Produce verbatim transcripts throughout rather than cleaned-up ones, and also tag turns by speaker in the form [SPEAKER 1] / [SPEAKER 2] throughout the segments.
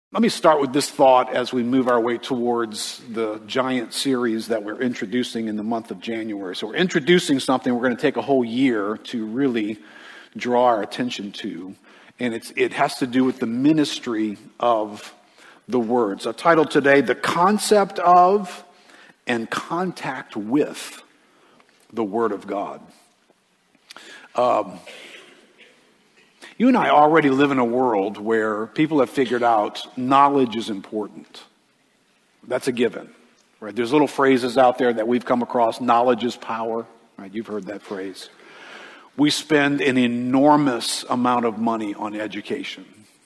[SPEAKER 1] Let me start with this thought as we move our way towards the giant series that we're introducing in the month of January. So we're introducing something we're going to take a whole year to really draw our attention to. And it's, it has to do with the ministry of the Word. So titled today, The Concept of and Contact with the Word of God. Um, You and I already live in a world where people have figured out knowledge is important. That's a given, right? There's little phrases out there that we've come across. Knowledge is power, right? You've heard that phrase. We spend an enormous amount of money on education.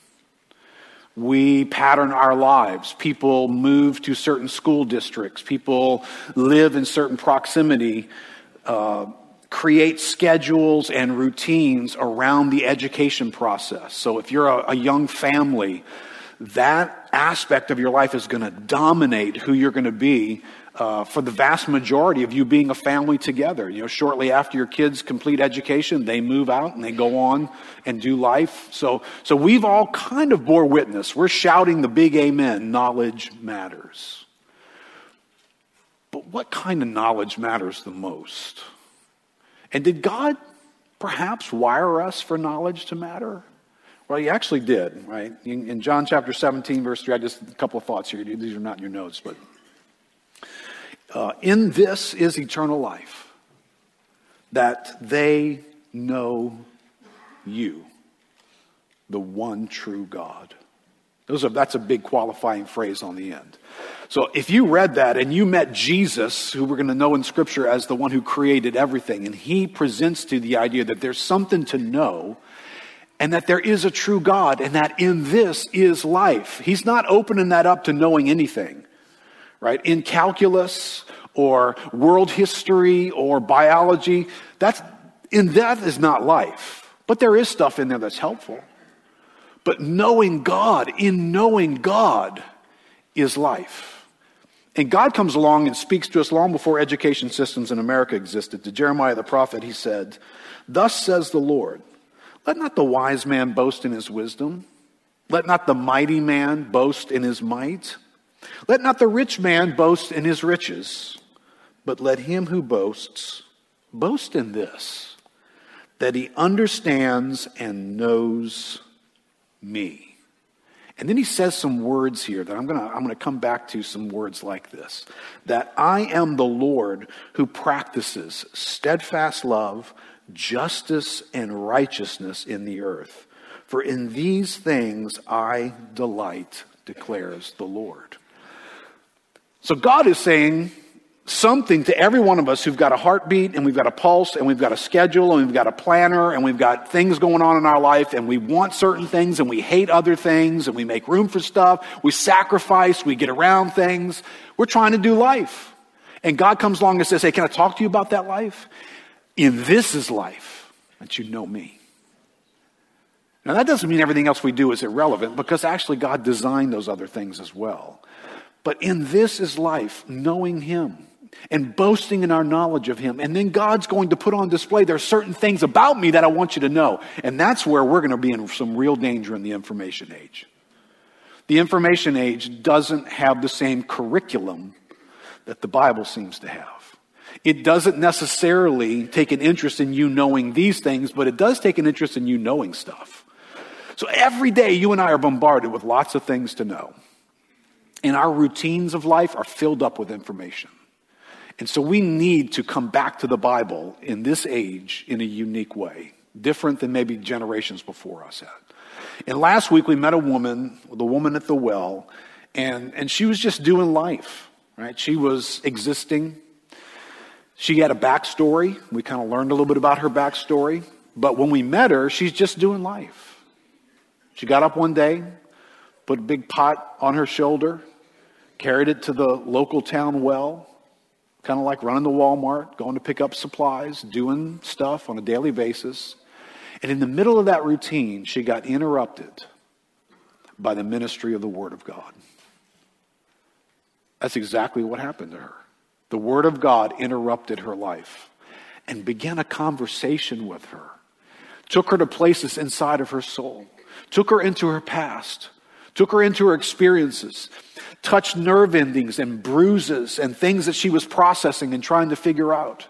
[SPEAKER 1] We pattern our lives. People move to certain school districts. People live in certain proximity, uh, create schedules and routines around the education process. So if you're a, a young family, that aspect of your life is going to dominate who you're going to be uh, for the vast majority of you being a family together. You know, shortly after your kids complete education, they move out and they go on and do life. So, so we've all kind of bore witness. We're shouting the big amen, knowledge matters. But what kind of knowledge matters the most? And did God perhaps wire us for knowledge to matter? Well, he actually did, right? In, in John chapter seventeen, verse three, I just a couple of thoughts here. These are not in your notes, but uh, in this is eternal life, that they know you, the one true God. Those are, that's a big qualifying phrase on the end. So if you read that and you met Jesus, who we're going to know in Scripture as the one who created everything, and he presents to the idea that there's something to know and that there is a true God and that in this is life. He's not opening that up to knowing anything, right? In calculus or world history or biology, that's, in that is not life. But there is stuff in there that's helpful. But knowing God, in knowing God, is life. And God comes along and speaks to us long before education systems in America existed. To Jeremiah the prophet, he said, "Thus says the Lord, let not the wise man boast in his wisdom. Let not the mighty man boast in his might. Let not the rich man boast in his riches. But let him who boasts boast in this, that he understands and knows me." And then he says some words here that I'm going to I'm going to come back to, some words like this. That I am the Lord who practices steadfast love, justice, and righteousness in the earth. For in these things I delight, declares the Lord. So God is saying something to every one of us who've got a heartbeat and we've got a pulse and we've got a schedule and we've got a planner and we've got things going on in our life and we want certain things and we hate other things and we make room for stuff. We sacrifice, we get around things. We're trying to do life. And God comes along and says, "Hey, can I talk to you about that life? In this is life, that you know me." Now that doesn't mean everything else we do is irrelevant, because actually God designed those other things as well. But in this is life, knowing him and boasting in our knowledge of him. And then God's going to put on display, there are certain things about me that I want you to know. And that's where we're going to be in some real danger in the information age. The information age doesn't have the same curriculum that the Bible seems to have. It doesn't necessarily take an interest in you knowing these things, but it does take an interest in you knowing stuff. So every day you and I are bombarded with lots of things to know. And our routines of life are filled up with information. And so we need to come back to the Bible in this age in a unique way, different than maybe generations before us had. And last week we met a woman, the woman at the well, and, and she was just doing life, right? She was existing. She had a backstory. We kind of learned a little bit about her backstory. But when we met her, she's just doing life. She got up one day, put a big pot on her shoulder, carried it to the local town well, kind of like running to Walmart, going to pick up supplies, doing stuff on a daily basis. And in the middle of that routine, she got interrupted by the ministry of the Word of God. That's exactly what happened to her. The Word of God interrupted her life and began a conversation with her. Took her to places inside of her soul. Took her into her past. took her into her experiences, touched nerve endings and bruises and things that she was processing and trying to figure out.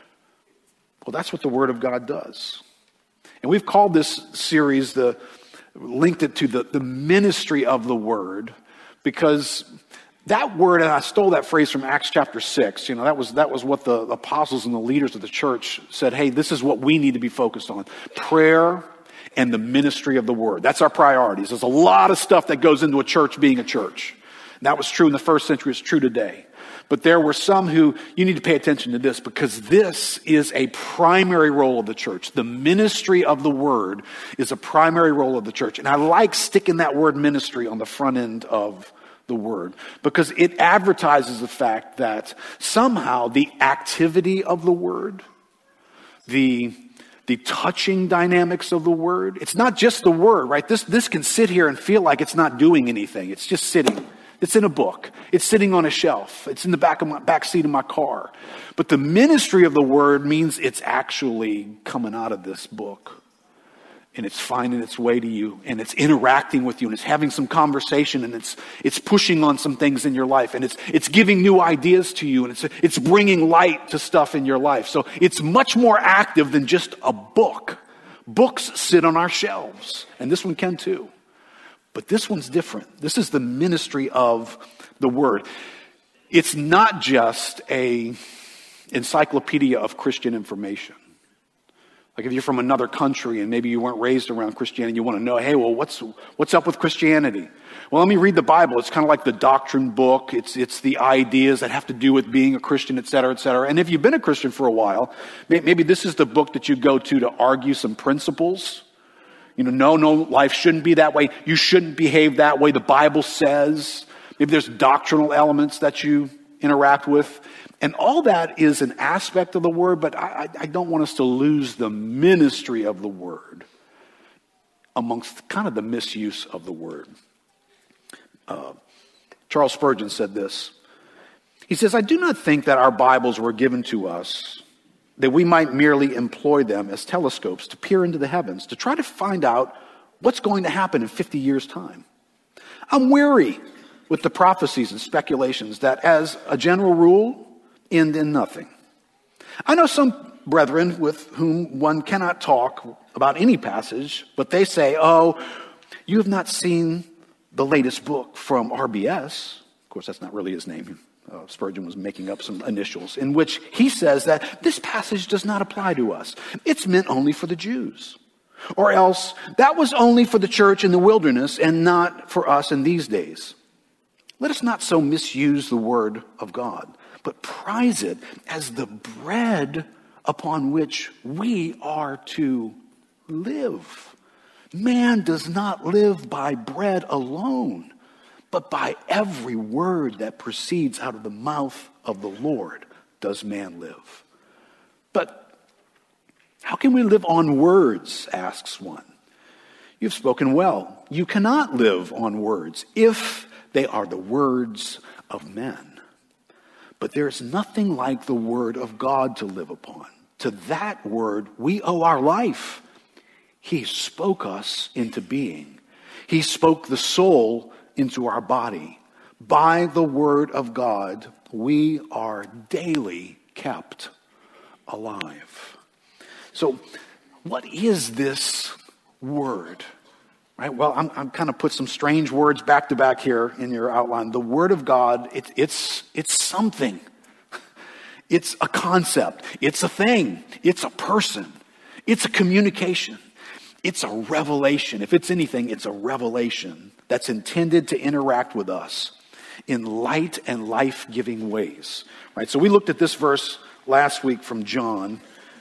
[SPEAKER 1] Well, that's what the Word of God does. And we've called this series, the linked it to the, the ministry of the Word, because that word, and I stole that phrase from Acts chapter six, you know, that was that was what the apostles and the leaders of the church said, hey, this is what we need to be focused on. Prayer and the ministry of the Word. That's our priorities. There's a lot of stuff that goes into a church being a church. That was true in the first century, it's true today. But there were some who, you need to pay attention to this, because this is a primary role of the church. The ministry of the Word is a primary role of the church. And I like sticking that word ministry on the front end of the Word, because it advertises the fact that somehow the activity of the Word, the the touching dynamics of the Word, it's not just the Word, right? This this can sit here and feel like it's not doing anything. It's just sitting. It's in a book. It's sitting on a shelf. It's in the back of my back seat of my car. But the ministry of the Word means it's actually coming out of this book. And it's finding its way to you, and it's interacting with you, and it's having some conversation, and it's it's pushing on some things in your life, and it's it's giving new ideas to you, and it's it's bringing light to stuff in your life. So it's much more active than just a book. Books sit on our shelves, and this one can too. But this one's different. This is the ministry of the Word. It's not just a encyclopedia of Christian information. Like if you're from another country and maybe you weren't raised around Christianity, you want to know, hey, well, what's what's up with Christianity? Well, let me read the Bible. It's kind of like the doctrine book. It's it's the ideas that have to do with being a Christian, et cetera, et cetera. And if you've been a Christian for a while, maybe this is the book that you go to to argue some principles. You know, no, no, life shouldn't be that way. You shouldn't behave that way. The Bible says. Maybe there's doctrinal elements that you interact with. And all that is an aspect of the Word, but I, I don't want us to lose the ministry of the Word amongst kind of the misuse of the Word. Uh, Charles Spurgeon said this. He says, I do not think that our Bibles were given to us that we might merely employ them as telescopes to peer into the heavens, to try to find out what's going to happen in fifty years' time. I'm weary with the prophecies and speculations that, as a general rule, end in nothing. I know some brethren with whom one cannot talk about any passage, but they say, oh, you have not seen the latest book from R B S. Of course, that's not really his name. Uh, Spurgeon was making up some initials, in which he says that this passage does not apply to us. It's meant only for the Jews. Or else, that was only for the church in the wilderness and not for us in these days. Let us not so misuse the Word of God, but prize it as the bread upon which we are to live. Man does not live by bread alone, but by every word that proceeds out of the mouth of the Lord does man live. But how can we live on words, asks one. You've spoken well. You cannot live on words if they are the words of men. But there is nothing like the Word of God to live upon. To that Word we owe our life. He spoke us into being. He spoke the soul into our body. By the Word of God, we are daily kept alive. So, what is this Word? Right? Well, I'm, I'm kind of put some strange words back to back here in your outline. The Word of God, it, it's it's something. It's a concept. It's a thing. It's a person. It's a communication. It's a revelation. If it's anything, it's a revelation that's intended to interact with us in light and life-giving ways. Right? So we looked at this verse last week from John.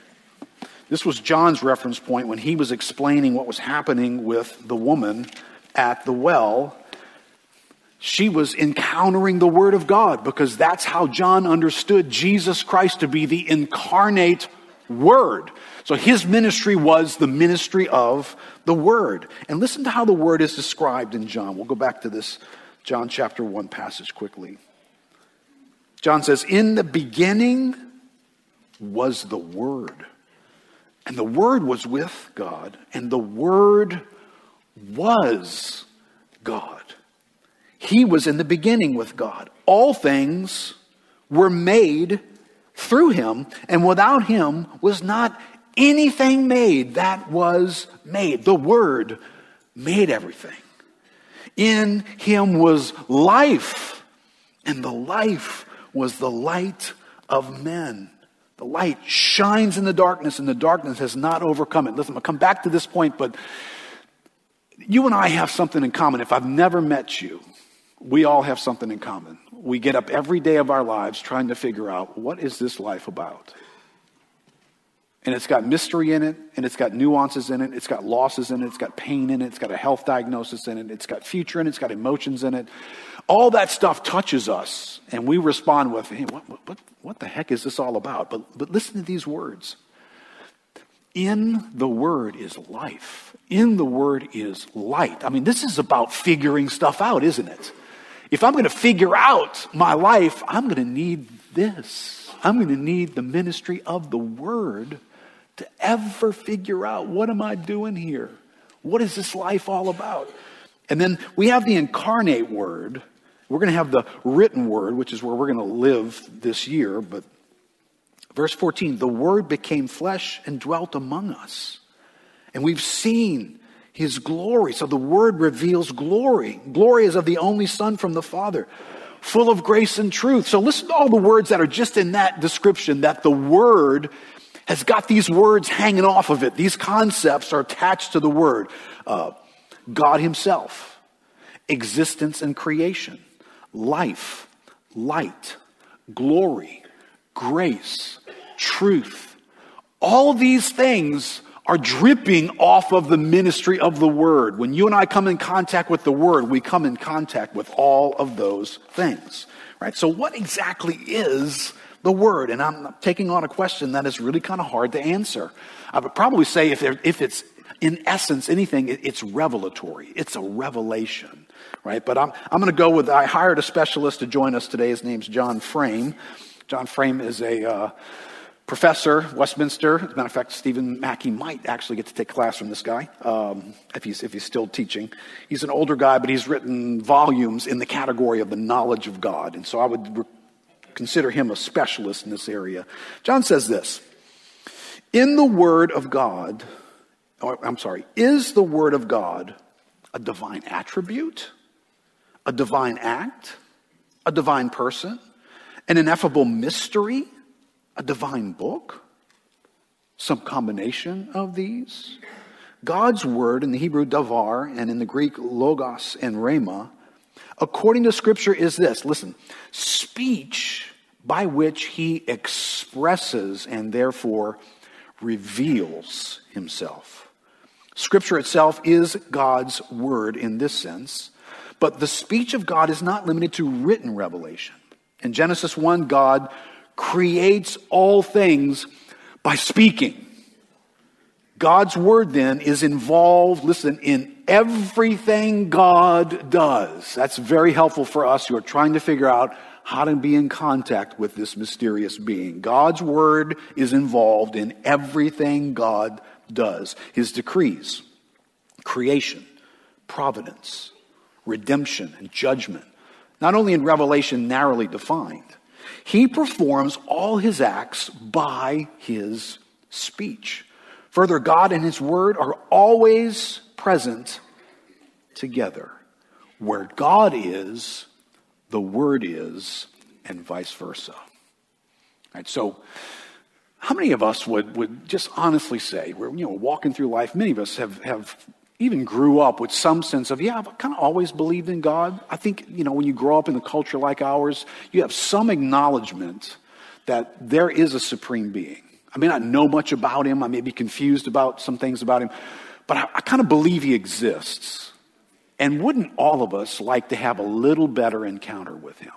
[SPEAKER 1] This was John's reference point when he was explaining what was happening with the woman at the well. She was encountering the Word of God because that's how John understood Jesus Christ to be the incarnate Word. So his ministry was the ministry of the Word. And listen to how the Word is described in John. We'll go back to this John chapter one passage quickly. John says, in the beginning was the Word. And the Word was with God. And the Word was God. He was in the beginning with God. All things were made through him, and without him was not anything made that was made. The Word made everything. In him was life, and the life was the light of men. The light shines in the darkness, and the darkness has not overcome it. Listen, I'll come back to this point, but you and I have something in common. If I've never met you, we all have something in common. We get up every day of our lives trying to figure out, what is this life about? And it's got mystery in it, and it's got nuances in it, it's got losses in it, it's got pain in it, it's got a health diagnosis in it, it's got future in it, it's got emotions in it. All that stuff touches us, and we respond with, hey, what, what, what the heck is this all about? But, but listen to these words. In the Word is life. In the Word is light. I mean, this is about figuring stuff out, isn't it? If I'm going to figure out my life, I'm going to need this. I'm going to need the ministry of the Word to ever figure out, what am I doing here? What is this life all about? And then we have the incarnate Word. We're going to have the written Word, which is where we're going to live this year. But verse fourteen, the Word became flesh and dwelt among us. And we've seen his glory. So the Word reveals glory. Glory is of the only Son from the Father, full of grace and truth. So listen to all the words that are just in that description, that the Word has got these words hanging off of it. These concepts are attached to the Word. Uh, God himself, existence and creation, life, light, glory, grace, truth. All these things are dripping off of the ministry of the Word. When you and I come in contact with the Word, we come in contact with all of those things. Right? So what exactly is the Word? And I'm taking on a question that is really kind of hard to answer. I would probably say if, there, if it's in essence anything, it, it's revelatory. It's a revelation. Right? But I'm, I'm going to go with, I hired a specialist to join us today. His name's John Frame. John Frame is a uh, professor, Westminster. As a matter of fact, Stephen Mackey might actually get to take class from this guy um, if he's if he's still teaching. He's an older guy, but he's written volumes in the category of the knowledge of God. And so I would re- consider him a specialist in this area. John says this, in the Word of God, or, I'm sorry, is the Word of God a divine attribute, a divine act, a divine person, an ineffable mystery, a divine book? Some combination of these? God's Word in the Hebrew davar and in the Greek logos and rhema, according to Scripture, is this. Listen, speech by which he expresses and therefore reveals himself. Scripture itself is God's Word in this sense, but the speech of God is not limited to written revelation. In Genesis one, God creates all things by speaking. God's Word then is involved, listen, in everything God does. That's very helpful for us who are trying to figure out how to be in contact with this mysterious being. God's Word is involved in everything God does. His decrees, creation, providence, redemption, and judgment, not only in Revelation narrowly defined, he performs all his acts by his speech. Further, God and his Word are always present together. Where God is, the Word is, and vice versa. All right, so how many of us would, would just honestly say, we're you know walking through life, many of us have, have even grew up with some sense of, yeah, I've kind of always believed in God. I think, you know, when you grow up in a culture like ours, you have some acknowledgement that there is a supreme being. I may not know much about him. I may be confused about some things about him, but I, I kind of believe he exists. And wouldn't all of us like to have a little better encounter with him?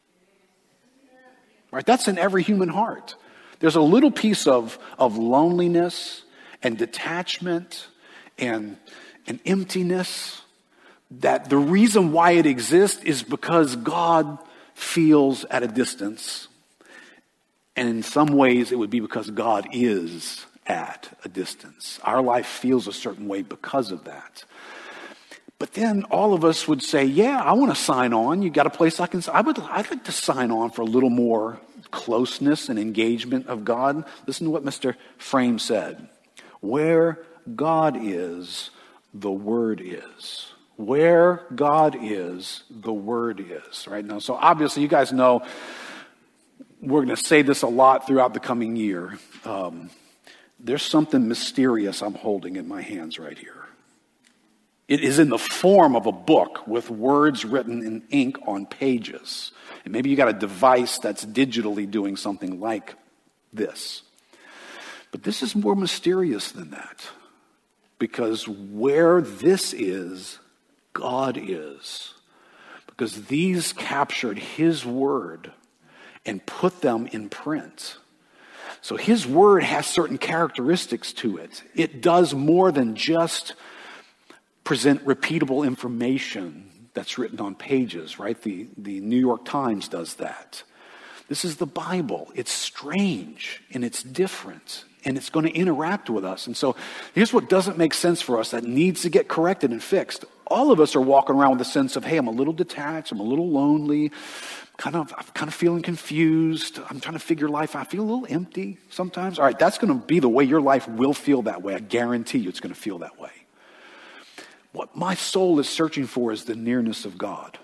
[SPEAKER 1] Right? That's in every human heart. There's a little piece of, of loneliness and detachment and, and emptiness that the reason why it exists is because God feels at a distance. And in some ways, it would be because God is at a distance. Our life feels a certain way because of that. But then all of us would say, yeah, I want to sign on. You got a place I can, I would, I'd like to sign on for a little more closeness and engagement of God. Listen to what Mister Frame said. Where God is, the Word is. Where God is, the Word is. Right now, so obviously you guys know we're going to say this a lot throughout the coming year. Um, there's something mysterious I'm holding in my hands right here. It is in the form of a book with words written in ink on pages. And maybe you got a device that's digitally doing something like this. But this is more mysterious than that. Because where this is, God is. Because these captured His word and put them in print. So His word has certain characteristics to it. It does more than just present repeatable information that's written on pages, right? The, the New York Times does that. This is the Bible. It's strange and it's different and it's going to interact with us. And so here's what doesn't make sense for us that needs to get corrected and fixed. All of us are walking around with a sense of, hey, I'm a little detached. I'm a little lonely. Kind of, I'm kind of feeling confused. I'm trying to figure life out. I feel a little empty sometimes. All right, that's going to be the way your life will feel that way. I guarantee you it's going to feel that way. What my soul is searching for is the nearness of God.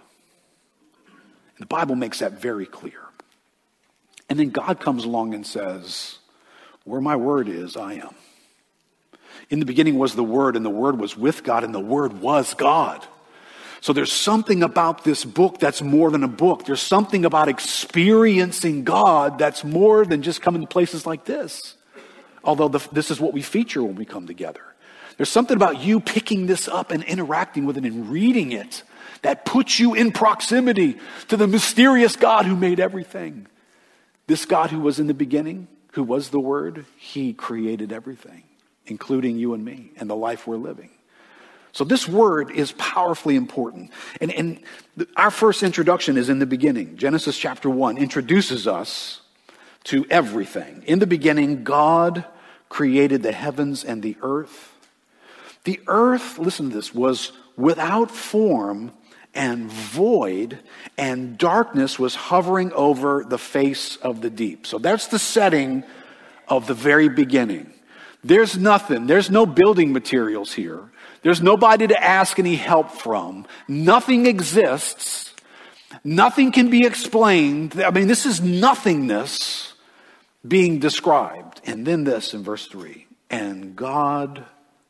[SPEAKER 1] And the Bible makes that very clear. And then God comes along and says, where my word is, I am. In the beginning was the Word, and the Word was with God, and the Word was God. So there's something about this book that's more than a book. There's something about experiencing God that's more than just coming to places like this. Although the, this is what we feature when we come together. There's something about you picking this up and interacting with it and reading it that puts you in proximity to the mysterious God who made everything. This God who was in the beginning, who was the Word, He created everything, including you and me and the life we're living. So this word is powerfully important. And, and our first introduction is in the beginning. Genesis chapter one introduces us to everything. In the beginning, God created the heavens and the earth. The earth, listen to this, was without form and void, and darkness was hovering over the face of the deep. So that's the setting of the very beginning. There's nothing, there's no building materials here. There's nobody to ask any help from. Nothing exists. Nothing can be explained. I mean, this is nothingness being described. And then this in verse three, and God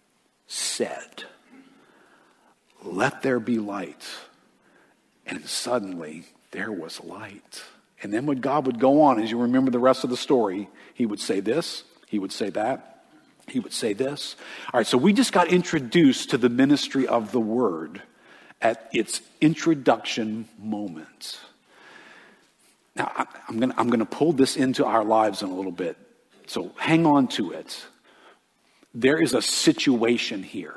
[SPEAKER 1] said, let there be light. And suddenly there was light. And then when God would go on, as you remember the rest of the story, He would say this, He would say that, He would say this. All right, so we just got introduced to the ministry of the Word at its introduction moment. Now, I'm going to I'm going to pull this into our lives in a little bit. So hang on to it. There is a situation here.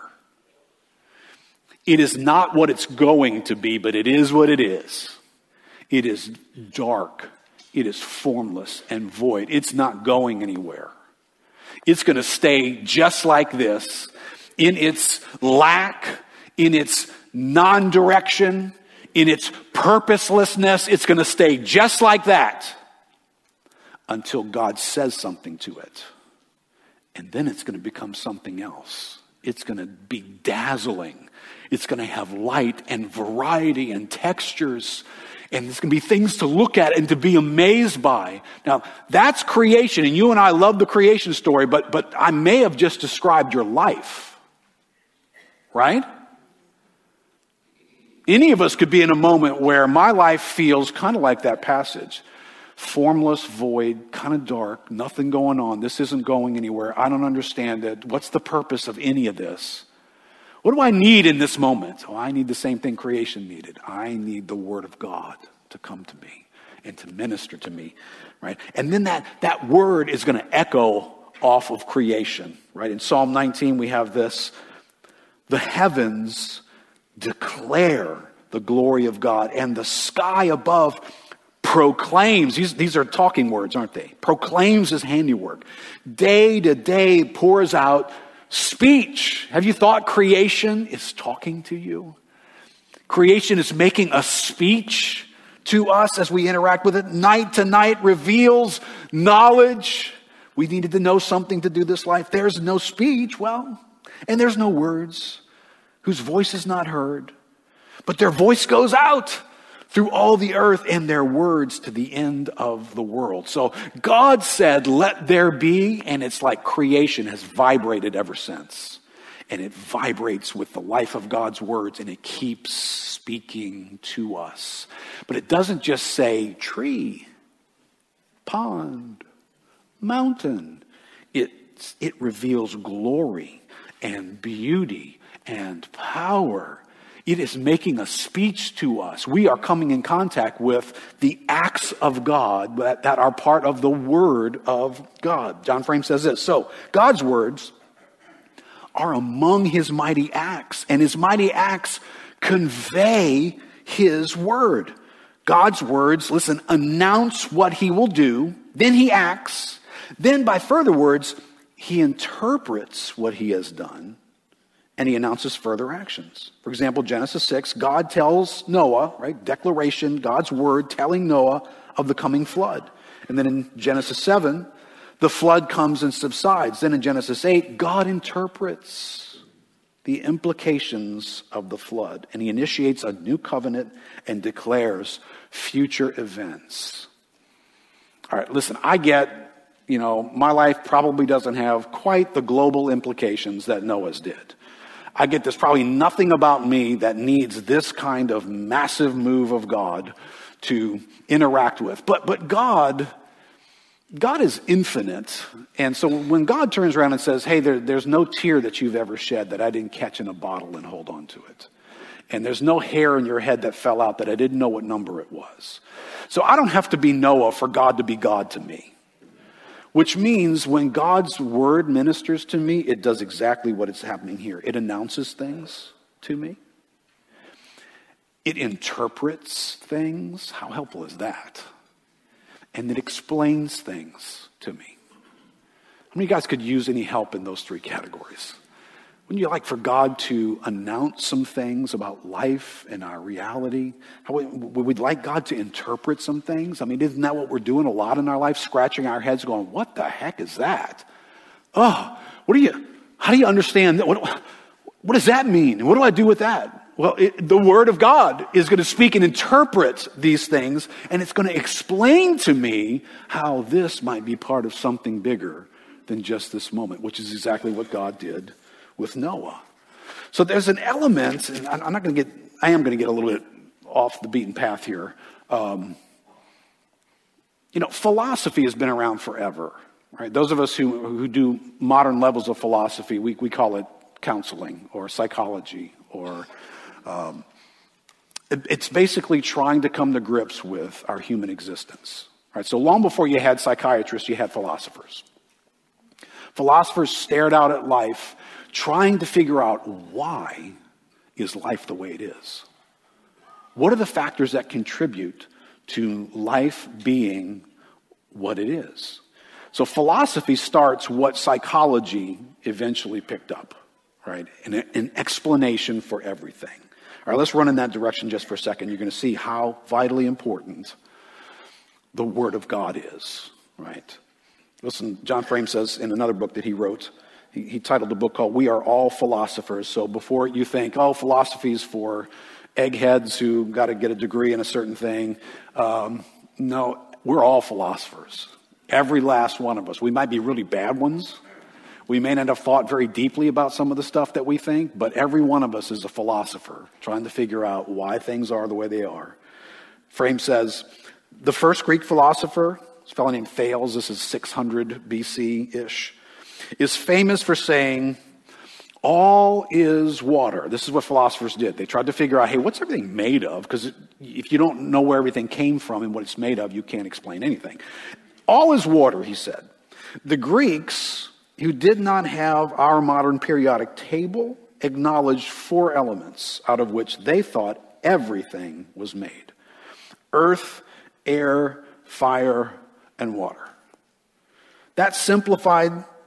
[SPEAKER 1] It is not what it's going to be, but it is what it is. It is dark. It is formless and void. It's not going anywhere. It's going to stay just like this in its lack, in its non-direction, in its purposelessness. It's going to stay just like that until God says something to it. And then it's going to become something else. It's going to be dazzling. It's going to have light and variety and textures. And there's going to be things to look at and to be amazed by. Now, that's creation. And you and I love the creation story, but, but I may have just described your life. Right? Any of us could be in a moment where my life feels kind of like that passage. Formless, void, kind of dark, nothing going on. This isn't going anywhere. I don't understand it. What's the purpose of any of this? What do I need in this moment? Oh, I need the same thing creation needed. I need the Word of God to come to me and to minister to me, right? And then that, that word is going to echo off of creation, right? In Psalm nineteen, we have this: the heavens declare the glory of God, and the sky above proclaims, these, these are talking words, aren't they? Proclaims His handiwork. Day to day pours out speech. Have you thought creation is talking to you? Creation is making a speech to us as we interact with it. Night to night reveals knowledge. We needed to know something to do this life. There's no speech, well, and there's no words whose voice is not heard. But their voice goes out through all the earth and their words to the end of the world. So God said, let there be, and it's like creation has vibrated ever since. And it vibrates with the life of God's words, and it keeps speaking to us. But it doesn't just say tree, pond, mountain. It, it reveals glory and beauty and power. It is making a speech to us. We are coming in contact with the acts of God that, that are part of the Word of God. John Frame says this. So, God's words are among his mighty acts, and his mighty acts convey his word. God's words, listen, announce what he will do, then he acts, then by further words, he interprets what he has done, and he announces further actions. For example, Genesis six, God tells Noah, right, declaration, God's word telling Noah of the coming flood. And then in Genesis seven, the flood comes and subsides. Then in Genesis eight, God interprets the implications of the flood, and he initiates a new covenant and declares future events. All right, listen, I get, you know, my life probably doesn't have quite the global implications that Noah's did. I get there's probably nothing about me that needs this kind of massive move of God to interact with. But but God, God is infinite. And so when God turns around and says, hey, there, there's no tear that you've ever shed that I didn't catch in a bottle and hold on to it. And there's no hair in your head that fell out that I didn't know what number it was. So I don't have to be Noah for God to be God to me. Which means when God's word ministers to me, it does exactly what is happening here. It announces things to me. It interprets things. How helpful is that? And it explains things to me. How many of you guys could use any help in those three categories? Wouldn't you like for God to announce some things about life and our reality? How we, we'd like God to interpret some things. I mean, isn't that what we're doing a lot in our life? Scratching our heads going, what the heck is that? Oh, what do you, how do you understand that? What, what does that mean? What do I do with that? Well, it, the Word of God is going to speak and interpret these things, and it's going to explain to me how this might be part of something bigger than just this moment, which is exactly what God did with Noah. So there's an element, and I'm not going to get, I am going to get a little bit off the beaten path here. Um, you know, philosophy has been around forever, right? Those of us who, who do modern levels of philosophy, we, we call it counseling or psychology, or um, it, it's basically trying to come to grips with our human existence, right? So long before you had psychiatrists, you had philosophers. Philosophers stared out at life trying to figure out, why is life the way it is? What are the factors that contribute to life being what it is? So philosophy starts what psychology eventually picked up, right? An, an explanation for everything. All right, let's run in that direction just for a second. You're going to see how vitally important the Word of God is, right? Listen, John Frame says in another book that he wrote, he, he titled the book called We Are All Philosophers. So before you think, oh, philosophy is for eggheads who got to get a degree in a certain thing. Um, no, we're all philosophers. Every last one of us. We might be really bad ones. We may not have thought very deeply about some of the stuff that we think, but every one of us is a philosopher trying to figure out why things are the way they are. Frame says, the first Greek philosopher, a fellow named Thales, this is six hundred B C-ish, is famous for saying, all is water. This is what philosophers did. They tried to figure out, hey, what's everything made of? Because if you don't know where everything came from and what it's made of, you can't explain anything. All is water, he said. The Greeks, who did not have our modern periodic table, acknowledged four elements out of which they thought everything was made: earth, air, fire, and water. That simplified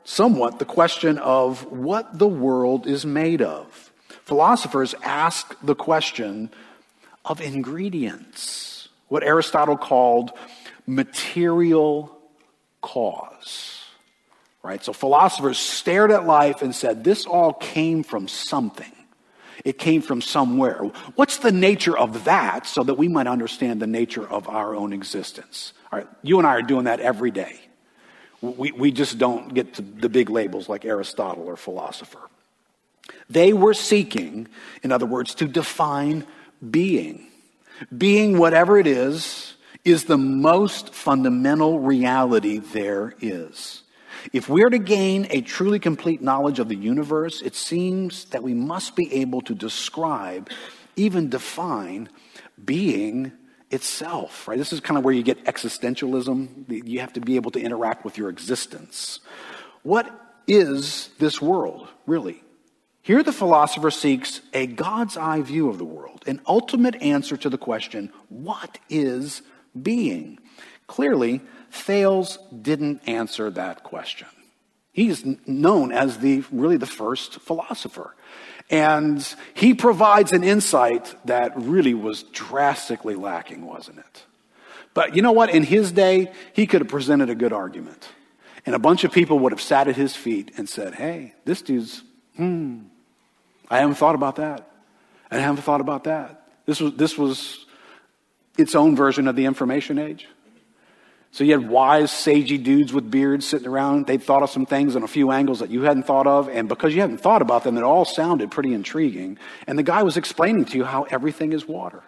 [SPEAKER 1] somewhat the question of what the world is made of. Philosophers ask the question of ingredients, what Aristotle called material cause. Right? So philosophers stared at life and said, this all came from something. It came from somewhere. What's the nature of that so that we might understand the nature of our own existence? All right, you and I are doing that every day. We, we just don't get to the big labels like Aristotle or philosopher. They were seeking, in other words, to define being. Being, whatever it is, is the most fundamental reality there is. If we're to gain a truly complete knowledge of the universe, it seems that we must be able to describe, even define, being itself, right? This is kind of where you get existentialism. You have to be able to interact with your existence. What is this world, really? Here the philosopher seeks a God's eye view of the world, an ultimate answer to the question, what is being? Clearly, Thales didn't answer that question. He's known as the really the first philosopher. And he provides an insight that really was drastically lacking, wasn't it? But you know what? In his day, he could have presented a good argument. And a bunch of people would have sat at his feet and said, hey, this dude's, hmm, I haven't thought about that. I haven't thought about that. This was, this was its own version of the information age. So you had wise, sagey dudes with beards sitting around. They'd thought of some things on a few angles that you hadn't thought of. And because you hadn't thought about them, it all sounded pretty intriguing. And the guy was explaining to you how everything is water.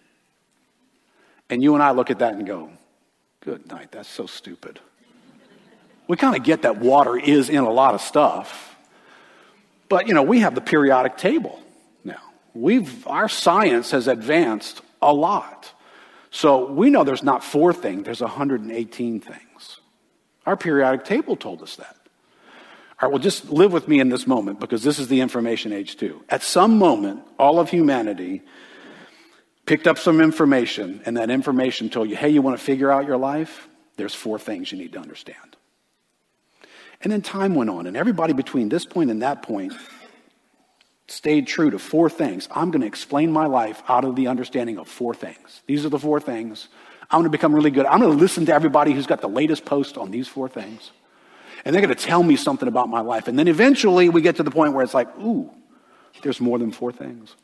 [SPEAKER 1] And you and I look at that and go, good night, that's so stupid. We kind of get that water is in a lot of stuff. But, you know, we have the periodic table now. We've, our science has advanced a lot. So we know there's not four things, there's one hundred eighteen things. Our periodic table told us that. All right, well, just live with me in this moment because this is the information age too. At some moment, all of humanity picked up some information and that information told you, hey, you want to figure out your life? There's four things you need to understand. And then time went on and everybody between this point and that point stayed true to four things. I'm going to explain my life out of the understanding of four things. These are the four things. I'm going to become really good. I'm going to listen to everybody who's got the latest post on these four things. And they're going to tell me something about my life. And then eventually we get to the point where it's like, ooh, there's more than four things.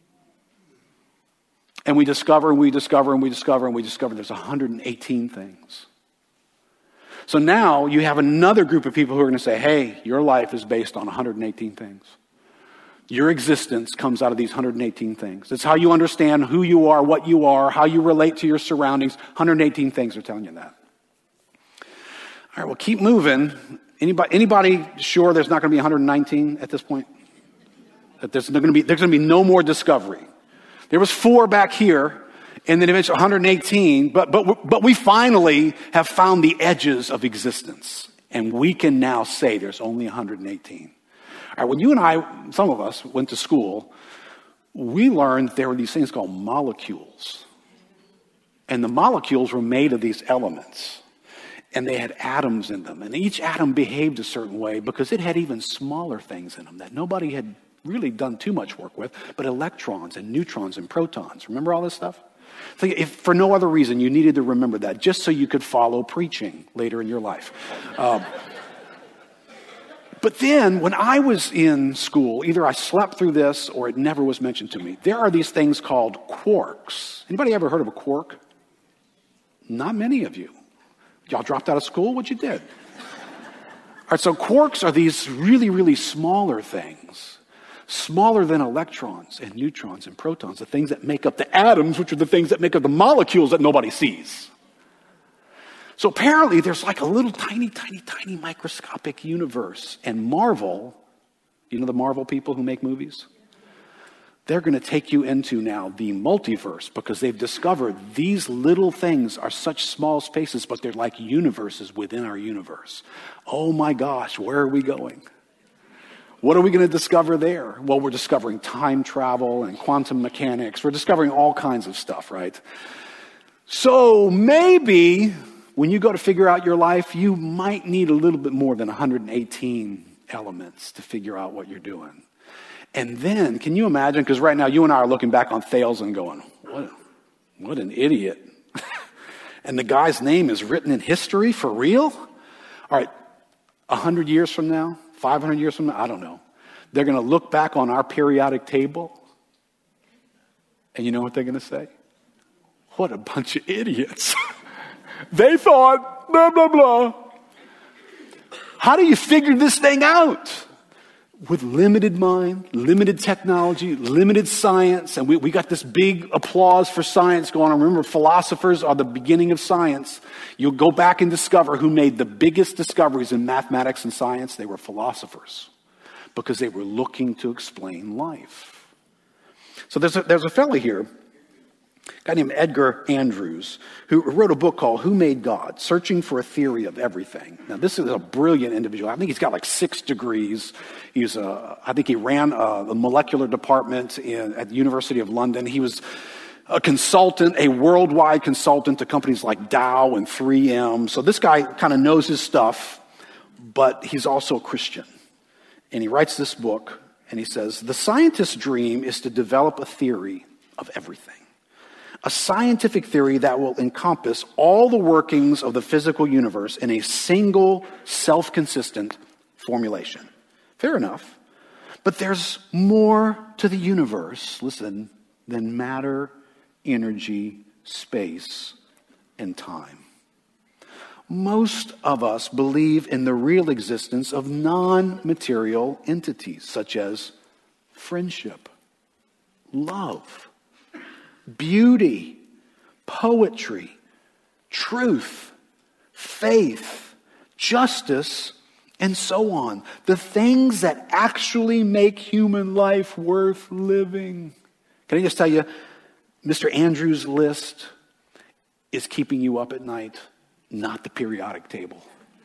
[SPEAKER 1] And we discover and we discover and we discover and we discover there's one hundred eighteen things. So now you have another group of people who are going to say, hey, your life is based on one hundred eighteen things. Your existence comes out of these one hundred eighteen things. It's how you understand who you are, what you are, how you relate to your surroundings. one hundred eighteen things are telling you that. All right, well, keep moving. Anybody, anybody sure there's not going to be one hundred nineteen at this point? That there's going to be there's going to be no more discovery. There was four back here, and then eventually one hundred eighteen. But but but we finally have found the edges of existence, and we can now say there's only one hundred eighteen. All right, when you and I, some of us, went to school, we learned there were these things called molecules. And the molecules were made of these elements. And they had atoms in them. And each atom behaved a certain way because it had even smaller things in them that nobody had really done too much work with, but electrons and neutrons and protons. Remember all this stuff? So if for no other reason you needed to remember that, just so you could follow preaching later in your life. Um, But then, when I was in school, either I slept through this or it never was mentioned to me. There are these things called quarks. Anybody ever heard of a quark? Not many of you. Y'all dropped out of school? What you did? All right, so quarks are these really, really smaller things. Smaller than electrons and neutrons and protons, the things that make up the atoms, which are the things that make up the molecules that nobody sees. So apparently there's like a little tiny, tiny, tiny microscopic universe. And Marvel, you know the Marvel people who make movies? They're going to take you into now the multiverse because they've discovered these little things are such small spaces, but they're like universes within our universe. Oh my gosh, where are we going? What are we going to discover there? Well, we're discovering time travel and quantum mechanics. We're discovering all kinds of stuff, right? So maybe when you go to figure out your life, you might need a little bit more than one hundred eighteen elements to figure out what you're doing. And then, can you imagine, because right now you and I are looking back on Thales and going, what, what an idiot. And the guy's name is written in history for real? All right, one hundred years from now, five hundred years from now, I don't know. They're going to look back on our periodic table, and you know what they're going to say? What a bunch of idiots. They thought, blah, blah, blah. How do you figure this thing out? With limited mind, limited technology, limited science, and we, we got this big applause for science going on. Remember, philosophers are the beginning of science. You'll go back and discover who made the biggest discoveries in mathematics and science. They were philosophers because they were looking to explain life. So there's a, there's a fellow here, a guy named Edgar Andrews, who wrote a book called Who Made God? Searching for a Theory of Everything. Now, this is a brilliant individual. I think he's got like six degrees. He's a, I think he ran a, a molecular department in, at the University of London. He was a consultant, a worldwide consultant to companies like Dow and three M. So this guy kind of knows his stuff, but he's also a Christian. And he writes this book, and he says, the scientist's dream is to develop a theory of everything. A scientific theory that will encompass all the workings of the physical universe in a single, self-consistent formulation. Fair enough. But there's more to the universe, listen, than matter, energy, space, and time. Most of us believe in the real existence of non-material entities, such as friendship, love, beauty, poetry, truth, faith, justice, and so on. The things that actually make human life worth living. Can I just tell you, Mister Andrews' list is keeping you up at night, not the periodic table.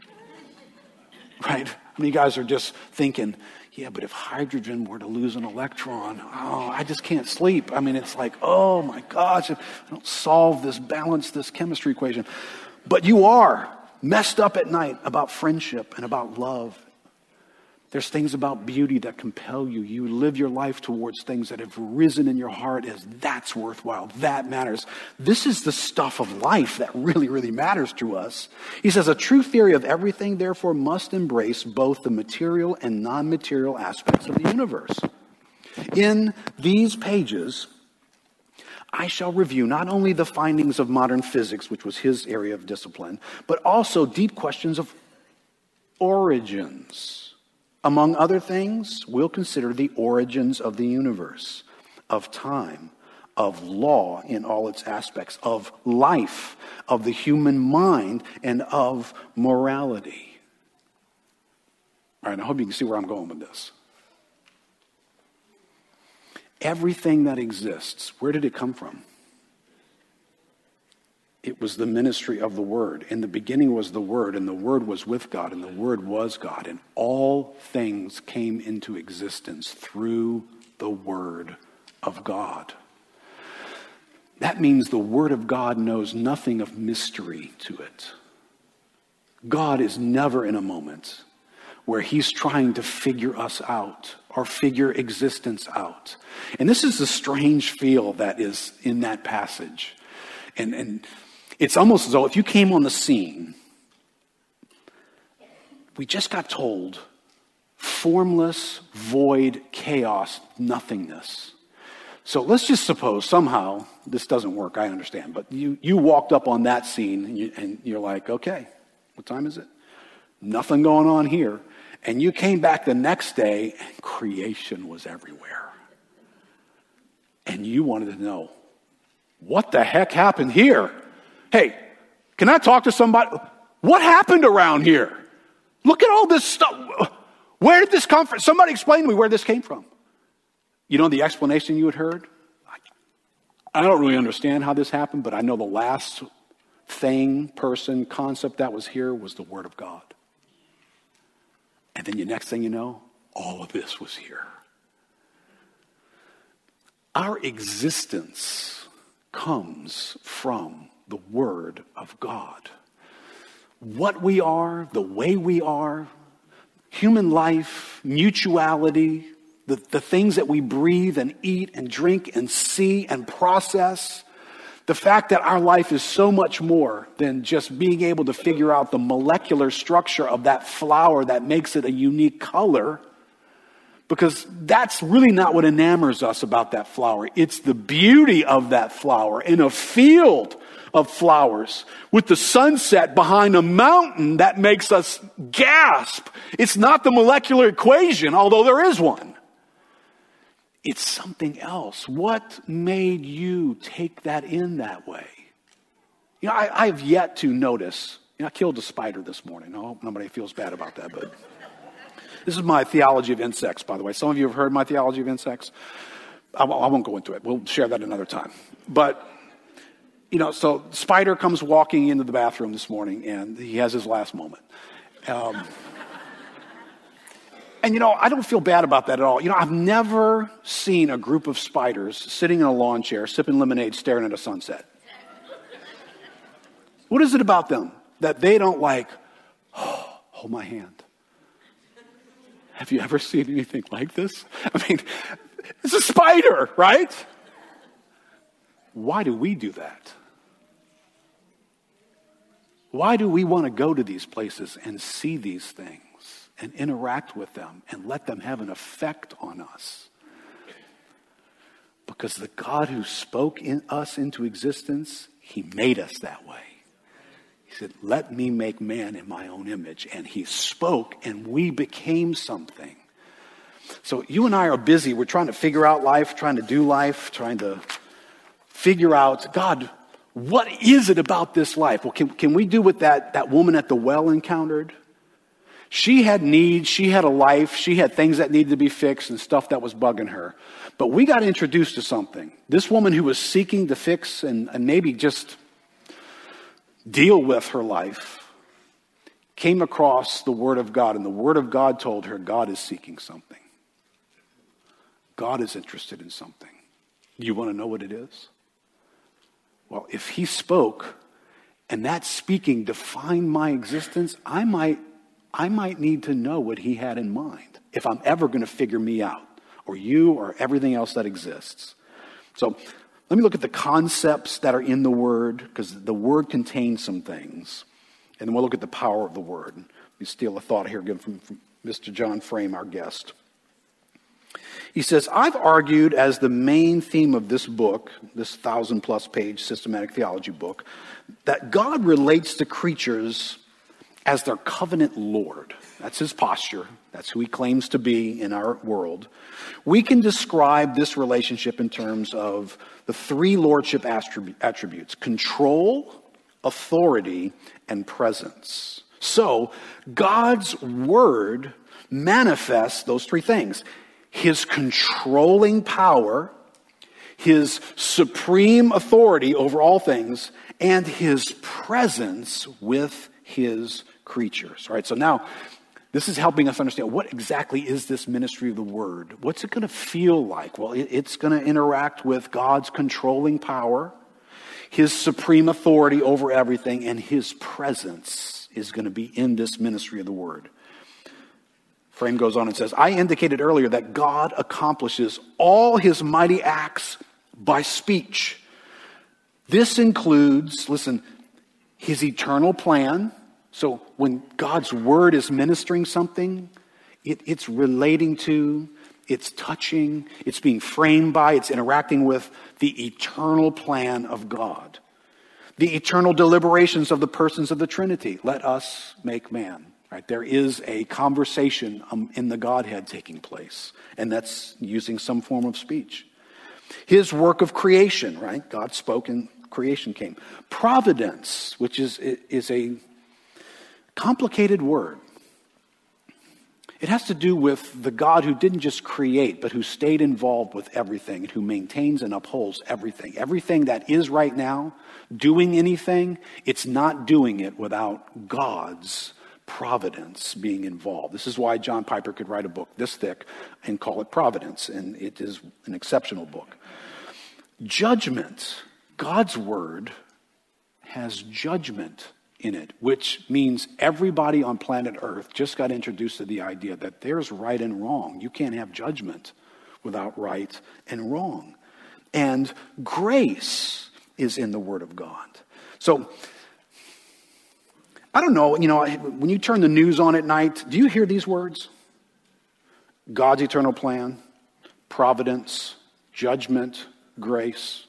[SPEAKER 1] Right? I mean, you guys are just thinking, yeah, but if hydrogen were to lose an electron, oh, I just can't sleep. I mean, it's like, oh my gosh, if I don't solve this, balance this chemistry equation. But you are messed up at night about friendship and about love. There's things about beauty that compel you. You live your life towards things that have risen in your heart as that's worthwhile, that matters. This is the stuff of life that really, really matters to us. He says, a true theory of everything, therefore, must embrace both the material and non-material aspects of the universe. In these pages, I shall review not only the findings of modern physics, which was his area of discipline, but also deep questions of origins. Among other things, we'll consider the origins of the universe, of time, of law in all its aspects, of life, of the human mind, and of morality. All right, I hope you can see where I'm going with this. Everything that exists, where did it come from? It was the ministry of the Word. In the beginning was the Word, and the Word was with God, and the Word was God. And all things came into existence through the Word of God. That means the Word of God knows nothing of mystery to it. God is never in a moment where he's trying to figure us out or figure existence out. And this is the strange feel that is in that passage. And, and it's almost as though if you came on the scene, we just got told formless, void, chaos, nothingness. So let's just suppose somehow this doesn't work, I understand, but you, you walked up on that scene and, you, and you're like, okay, what time is it? Nothing going on here. And you came back the next day and creation was everywhere. And you wanted to know, what the heck happened here? Hey, can I talk to somebody? What happened around here? Look at all this stuff. Where did this come from? Somebody explain to me where this came from. You know the explanation you had heard? I don't really understand how this happened, but I know the last thing, person, concept that was here was the Word of God. And then the next thing you know, all of this was here. Our existence comes from the Word of God. what we are, the way we are, human life, mutuality, the, the things that we breathe and eat and drink and see and process. The fact that our life is so much more than just being able to figure out the molecular structure of that flower that makes it a unique color, because that's really not what enamors us about that flower. It's the beauty of that flower in a field of flowers with the sunset behind a mountain that makes us gasp. It's not the molecular equation, although there is one. It's something else. What made you take that in that way? You know, I, I have yet to notice, you know, I killed a spider this morning. I hope nobody feels bad about that, but this is my theology of insects, by the way. Some of you have heard my theology of insects. I, I won't go into it. We'll share that another time. But, you know, so Spider comes walking into the bathroom this morning, and he has his last moment. Um, and, you know, I don't feel bad about that at all. You know, I've never seen a group of spiders sitting in a lawn chair, sipping lemonade, staring at a sunset. What is it about them that they don't like, oh, hold my hand? Have you ever seen anything like this? I mean, it's a spider, right? Why do we do that? Why do we want to go to these places and see these things and interact with them and let them have an effect on us? Because the God who spoke in us into existence, he made us that way. He said, let me make man in my own image. And he spoke and we became something. So you and I are busy. We're trying to figure out life, trying to do life, trying to figure out, God, what is it about this life? Well, can, can we do what that, that woman at the well encountered? She had needs, she had a life, she had things that needed to be fixed and stuff that was bugging her. But we got introduced to something. This woman who was seeking to fix and, and maybe just deal with her life came across the Word of God, and the Word of God told her God is seeking something. God is interested in something. Do you want to know what it is? Well, if he spoke and that speaking defined my existence, I might, I might need to know what he had in mind if I'm ever going to figure me out, or you, or everything else that exists. So let me look at the concepts that are in the Word, because the Word contains some things. And then we'll look at the power of the Word. Let me steal a thought here again from, from Mister John Frame, our guest. He says, I've argued as the main theme of this book, this thousand plus page systematic theology book, that God relates to creatures as their covenant Lord. That's his posture. That's who he claims to be in our world. We can describe this relationship in terms of the three lordship attributes: control, authority, and presence. So God's word manifests those three things: his controlling power, his supreme authority over all things, and his presence with his creatures. All right, so now this is helping us understand what exactly is this ministry of the Word. What's it going to feel like? Well, it, it's going to interact with God's controlling power, his supreme authority over everything, and his presence is going to be in this ministry of the Word. Frame goes on and says, I indicated earlier that God accomplishes all his mighty acts by speech. This includes, listen, his eternal plan. So when God's word is ministering something, it, it's relating to, it's touching, it's being framed by, it's interacting with the eternal plan of God. The eternal deliberations of the persons of the Trinity. Let us make man. Right? There is a conversation um, in the Godhead taking place, and that's using some form of speech. His work of creation, right? God spoke and creation came. Providence, which is, is a complicated word. It has to do with the God who didn't just create, but who stayed involved with everything and who maintains and upholds everything. Everything that is right now, doing anything, it's not doing it without God's providence being involved. This is why John Piper could write a book this thick and call it Providence, and it is an exceptional book. Judgment. God's word has judgment in it, which means everybody on planet Earth just got introduced to the idea that there's right and wrong. You can't have judgment without right and wrong. And grace is in the Word of God. So, I don't know, you know, when you turn the news on at night, do you hear these words? God's eternal plan, providence, judgment, grace.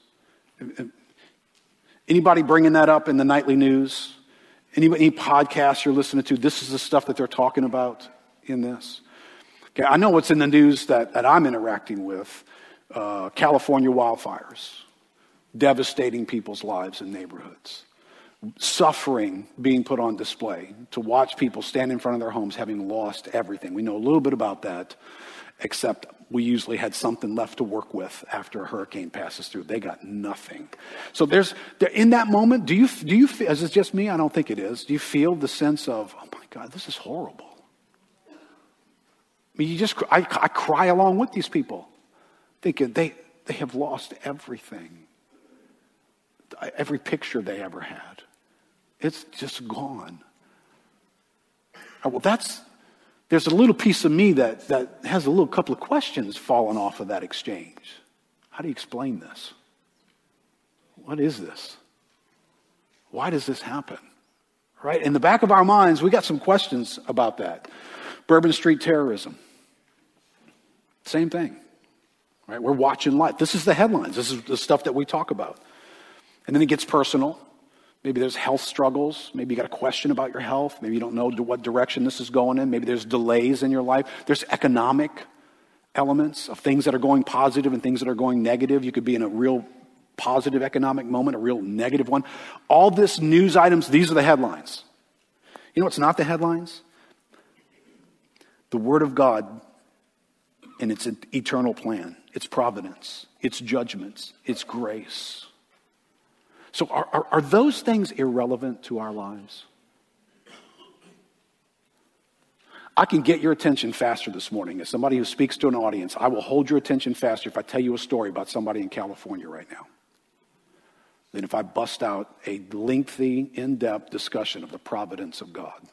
[SPEAKER 1] Anybody bringing that up in the nightly news? Any, any podcasts you're listening to, this is the stuff that they're talking about in this. Okay, I know what's in the news that, that I'm interacting with. Uh, California wildfires, devastating people's lives and neighborhoods. Suffering being put on display to watch people stand in front of their homes having lost everything. We know a little bit about that, except we usually had something left to work with after a hurricane passes through. They got nothing. So there's, in that moment, do you, do you feel, is it just me? I don't think it is. Do you feel the sense of, oh my God, this is horrible? I mean, you just, I, I cry along with these people, thinking they, they have lost everything. Every picture they ever had. It's just gone. Oh, well, that's, there's a little piece of me that, that has a little couple of questions falling off of that exchange. How do you explain this? What is this? Why does this happen? Right? In the back of our minds, we got some questions about that. Bourbon Street terrorism. Same thing. Right? We're watching life. This is the headlines. This is the stuff that we talk about. And then it gets personal. Maybe there's health struggles. Maybe you got a question about your health. Maybe you don't know what direction this is going in. Maybe there's delays in your life. There's economic elements of things that are going positive and things that are going negative. You could be in a real positive economic moment, a real negative one. All this news items, these are the headlines. You know what's not the headlines? The Word of God and its eternal plan, its providence, its judgments, its grace. So are, are, are those things irrelevant to our lives? I can get your attention faster this morning. As somebody who speaks to an audience, I will hold your attention faster if I tell you a story about somebody in California right now than if I bust out a lengthy, in-depth discussion of the providence of God.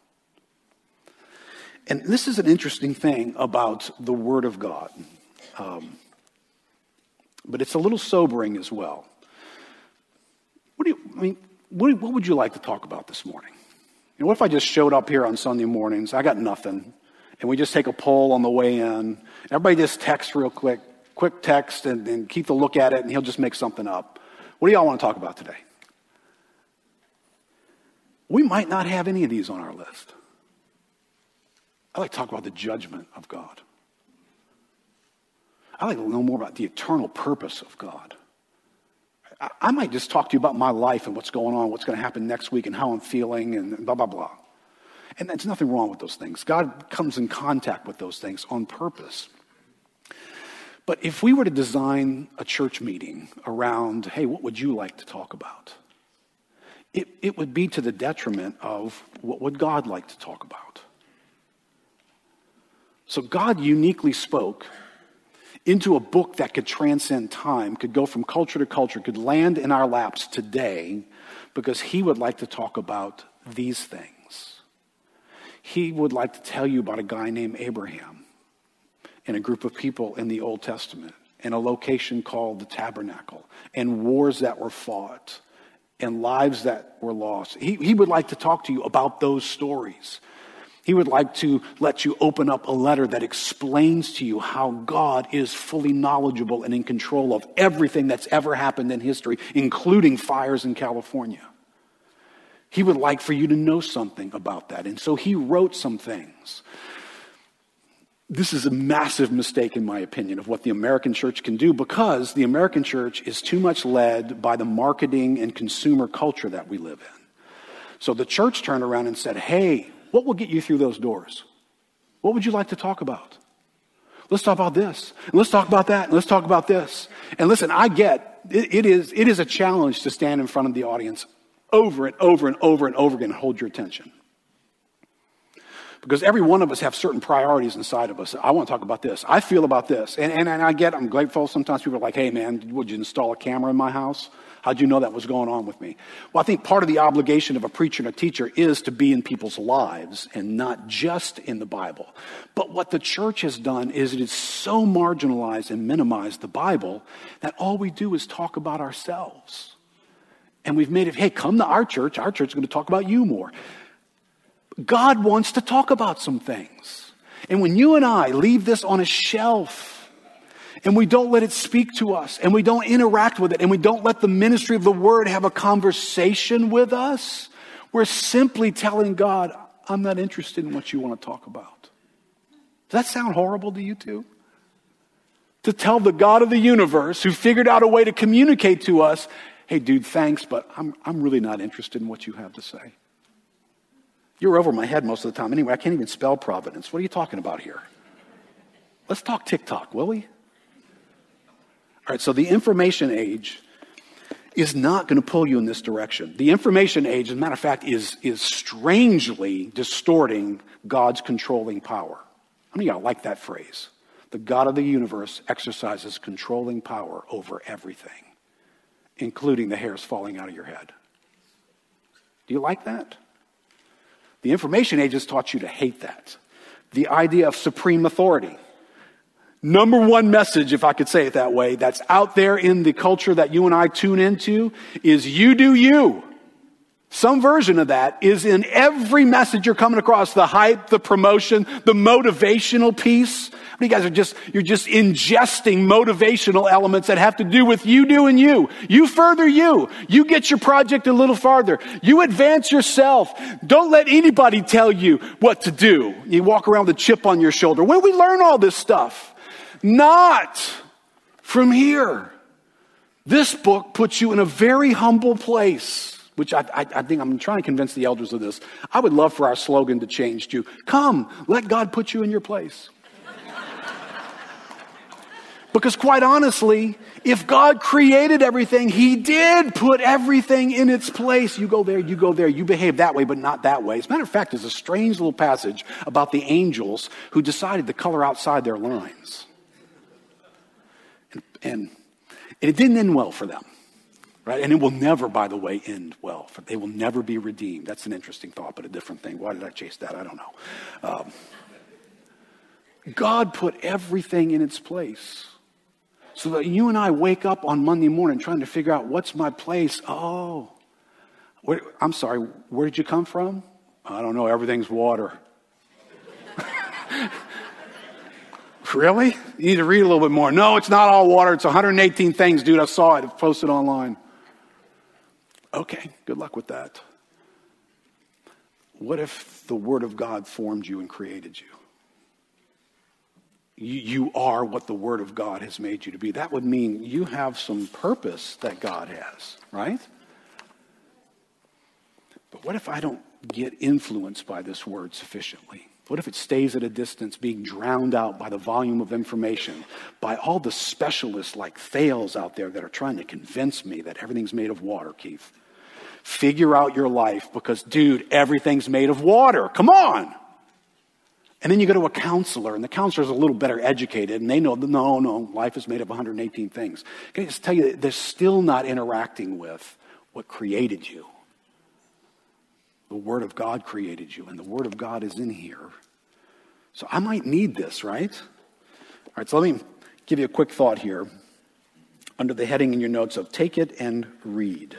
[SPEAKER 1] And this is an interesting thing about the Word of God. Um, but it's a little sobering as well. What do you, I mean, what, what would you like to talk about this morning? You know, what if I just showed up here on Sunday mornings, I got nothing, and we just take a poll on the way in, everybody just text real quick, quick text, and, and Keith will look at it, and he'll just make something up. What do y'all want to talk about today? We might not have any of these on our list. I'd like to talk about the judgment of God. I'd like to know more about the eternal purpose of God. I might just talk to you about my life and what's going on, what's going to happen next week and how I'm feeling and blah, blah, blah. And there's nothing wrong with those things. God comes in contact with those things on purpose. But if we were to design a church meeting around, hey, what would you like to talk about? It, it would be to the detriment of what would God like to talk about. So God uniquely spoke into a book that could transcend time, could go from culture to culture, could land in our laps today, because he would like to talk about these things. He would like to tell you about a guy named Abraham and a group of people in the Old Testament and a location called the Tabernacle and wars that were fought and lives that were lost. He, he would like to talk to you about those stories. He would like to let you open up a letter that explains to you how God is fully knowledgeable and in control of everything that's ever happened in history, including fires in California. He would like for you to know something about that. And so he wrote some things. This is a massive mistake, in my opinion, of what the American church can do, because the American church is too much led by the marketing and consumer culture that we live in. So the church turned around and said, hey, what will get you through those doors? What would you like to talk about? Let's talk about this. And let's talk about that. And let's talk about this. And listen, I get it, it is it is a challenge to stand in front of the audience over and over and over and over again and hold your attention. Because every one of us have certain priorities inside of us. I want to talk about this. I feel about this. And, and, and I get, I'm grateful. Sometimes people are like, hey, man, would you install a camera in my house? How'd you know that was going on with me? Well, I think part of the obligation of a preacher and a teacher is to be in people's lives and not just in the Bible. But what the church has done is it is so marginalized and minimized the Bible that all we do is talk about ourselves. And we've made it, hey, come to our church. Our church is going to talk about you more. God wants to talk about some things. And when you and I leave this on a shelf and we don't let it speak to us and we don't interact with it and we don't let the ministry of the word have a conversation with us, we're simply telling God, I'm not interested in what you want to talk about. Does that sound horrible to you too? To tell the God of the universe who figured out a way to communicate to us, hey dude, thanks, but I'm, I'm really not interested in what you have to say. You're over my head most of the time. Anyway, I can't even spell providence. What are you talking about here? Let's talk TikTok, will we? All right, so the information age is not going to pull you in this direction. The information age, as a matter of fact, is, is strangely distorting God's controlling power. How many of y'all like that phrase? The God of the universe exercises controlling power over everything, including the hairs falling out of your head. Do you like that? The information age has taught you to hate that. The idea of supreme authority. Number one message, if I could say it that way, that's out there in the culture that you and I tune into is you do you. Some version of that is in every message you're coming across. The hype, the promotion, the motivational piece. You guys are just, you're just ingesting motivational elements that have to do with you doing you. You further you. You get your project a little farther. You advance yourself. Don't let anybody tell you what to do. You walk around with a chip on your shoulder. Where do we learn all this stuff? Not from here. This book puts you in a very humble place, which I, I, I think I'm trying to convince the elders of this. I would love for our slogan to change to, come, let God put you in your place. Because quite honestly, if God created everything, he did put everything in its place. You go there, you go there, you behave that way, but not that way. As a matter of fact, there's a strange little passage about the angels who decided to color outside their lines. And, and, and it didn't end well for them. Right? And it will never, by the way, end well. For, they will never be redeemed. That's an interesting thought, but a different thing. Why did I chase that? I don't know. Um, God put everything in its place. So that you and I wake up on Monday morning trying to figure out what's my place. Oh, where, I'm sorry, where did you come from? I don't know, everything's water. Really? You need to read a little bit more. No, it's not all water. It's one hundred eighteen things, dude. I saw it. It's posted online. Okay, good luck with that. What if the Word of God formed you and created you? You, you are what the Word of God has made you to be. That would mean you have some purpose that God has, right? But what if I don't get influenced by this Word sufficiently? What if it stays at a distance, being drowned out by the volume of information, by all the specialists like Thales out there that are trying to convince me that everything's made of water, Keith? Figure out your life because, dude, everything's made of water. Come on. And then you go to a counselor, and the counselor's a little better educated, and they know, no, no, life is made of one hundred eighteen things. Can I just tell you, they're still not interacting with what created you. The Word of God created you, and the Word of God is in here. So I might need this, right? All right, so let me give you a quick thought here under the heading in your notes of take it and read.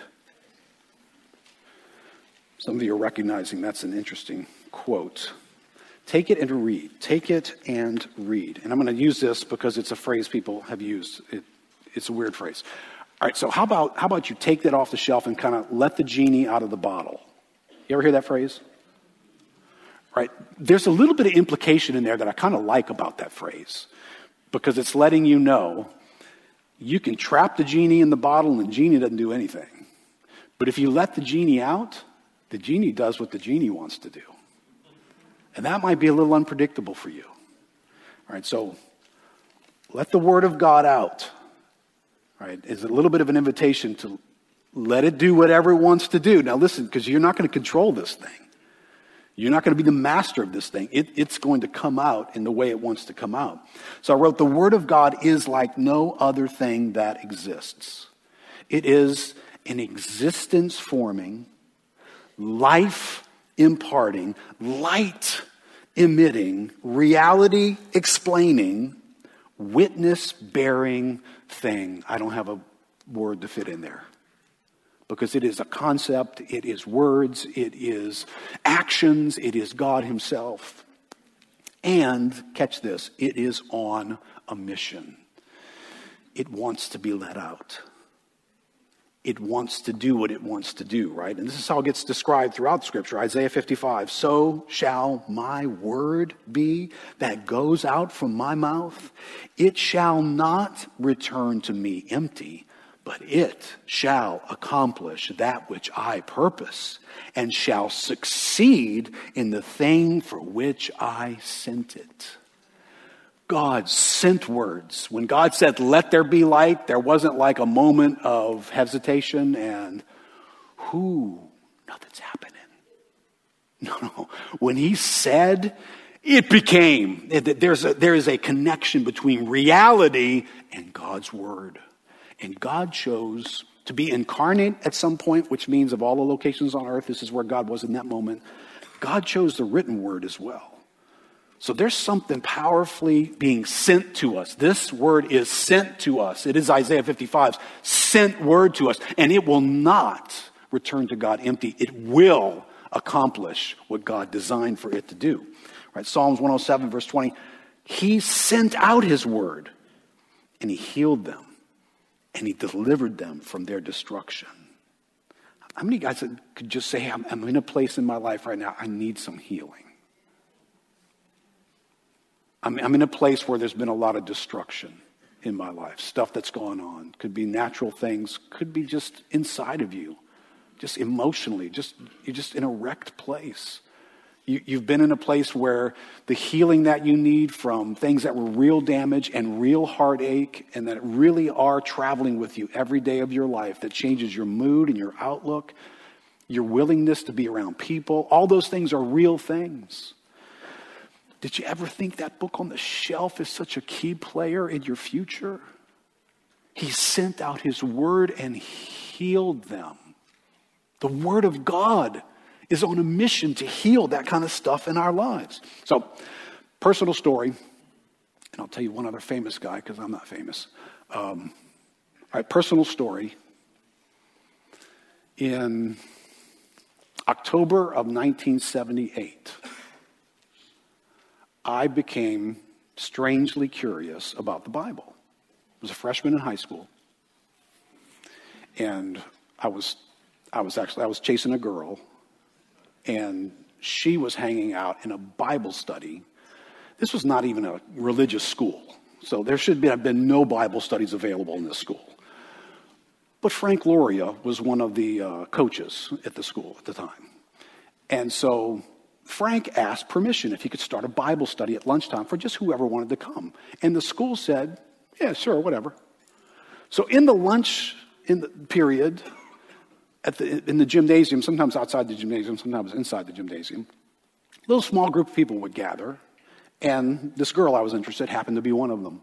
[SPEAKER 1] Some of you are recognizing that's an interesting quote. Take it and read. Take it and read. And I'm going to use this because it's a phrase people have used. It, it's a weird phrase. All right, so how about how about you take that off the shelf and kind of let the genie out of the bottle? You ever hear that phrase? Right? There's a little bit of implication in there that I kind of like about that phrase because it's letting you know you can trap the genie in the bottle and the genie doesn't do anything. But if you let the genie out, the genie does what the genie wants to do. And that might be a little unpredictable for you. All right, so let the Word of God out. All right, is a little bit of an invitation to let it do whatever it wants to do. Now listen, because you're not going to control this thing. You're not going to be the master of this thing. It, it's going to come out in the way it wants to come out. So I wrote, the Word of God is like no other thing that exists. It is an existence forming, life imparting, light emitting, reality explaining, witness bearing thing. I don't have a word to fit in there. Because it is a concept, it is words, it is actions, it is God himself. And, catch this, it is on a mission. It wants to be let out. It wants to do what it wants to do, right? And this is how it gets described throughout Scripture. Isaiah fifty-five, so shall my word be that goes out from my mouth. It shall not return to me empty, but it shall accomplish that which I purpose and shall succeed in the thing for which I sent it. God sent words. When God said, let there be light, there wasn't like a moment of hesitation and, whoo, nothing's happening. No, no. When he said, it became. There's a, there is a connection between reality and God's word. And God chose to be incarnate at some point, which means of all the locations on earth, this is where God was in that moment. God chose the written word as well. So there's something powerfully being sent to us. This word is sent to us. It is Isaiah fifty-five's sent word to us. And it will not return to God empty. It will accomplish what God designed for it to do. Right? Psalms one oh seven, verse twenty. He sent out his word and he healed them. And he delivered them from their destruction. How many guys could just say, hey, I'm, I'm in a place in my life right now, I need some healing. I'm, I'm in a place where there's been a lot of destruction in my life. Stuff that's gone on. Could be natural things. Could be just inside of you. Just emotionally. Just You're just in a wrecked place. You, you've been in a place where the healing that you need from things that were real damage and real heartache and that really are traveling with you every day of your life, that changes your mood and your outlook, your willingness to be around people. All those things are real things. Did you ever think that book on the shelf is such a key player in your future? He sent out his word and healed them. The word of God is on a mission to heal that kind of stuff in our lives. So, personal story, and I'll tell you one other famous guy because I'm not famous. Um, all right, personal story. In October of nineteen seventy-eight, I became strangely curious about the Bible. I was a freshman in high school, and I was, I was actually, I was chasing a girl. And she was hanging out in a Bible study. This was not even a religious school. So there should have been no Bible studies available in this school. But Frank Loria was one of the uh, coaches at the school at the time. And so Frank asked permission if he could start a Bible study at lunchtime for just whoever wanted to come. And the school said, yeah, sure, whatever. So in the lunch in the period, At the, in the gymnasium, sometimes outside the gymnasium, sometimes inside the gymnasium, a little small group of people would gather, and this girl I was interested in happened to be one of them.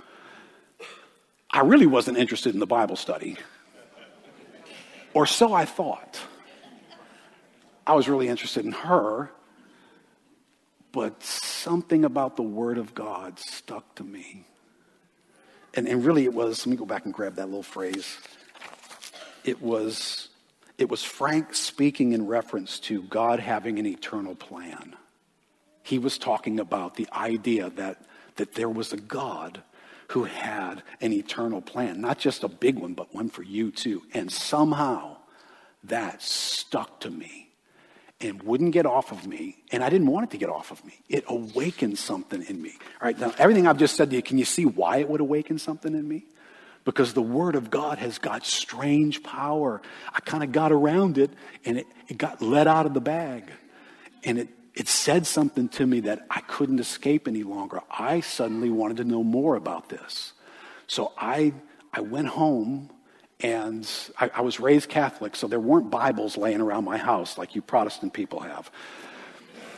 [SPEAKER 1] I really wasn't interested in the Bible study, or so I thought. I was really interested in her, but something about the Word of God stuck to me. And, and really it was, let me go back and grab that little phrase. It was... It was Frank speaking in reference to God having an eternal plan. He was talking about the idea that, that there was a God who had an eternal plan. Not just a big one, but one for you too. And somehow that stuck to me and wouldn't get off of me. And I didn't want it to get off of me. It awakened something in me. All right, now everything I've just said to you, can you see why it would awaken something in me? Because the Word of God has got strange power. I kind of got around it, and it, it got let out of the bag. And it, it said something to me that I couldn't escape any longer. I suddenly wanted to know more about this. So I, I went home, and I, I was raised Catholic, so there weren't Bibles laying around my house like you Protestant people have.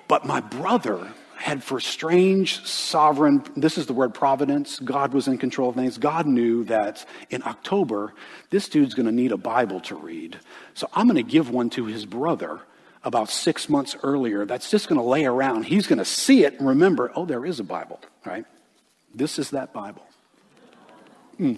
[SPEAKER 1] But my brother had, for strange sovereign, this is the word providence, God was in control of things. God knew that in October, this dude's going to need a Bible to read. So I'm going to give one to his brother about six months earlier. That's just going to lay around. He's going to see it and remember, oh, there is a Bible, right? This is that Bible. Mm.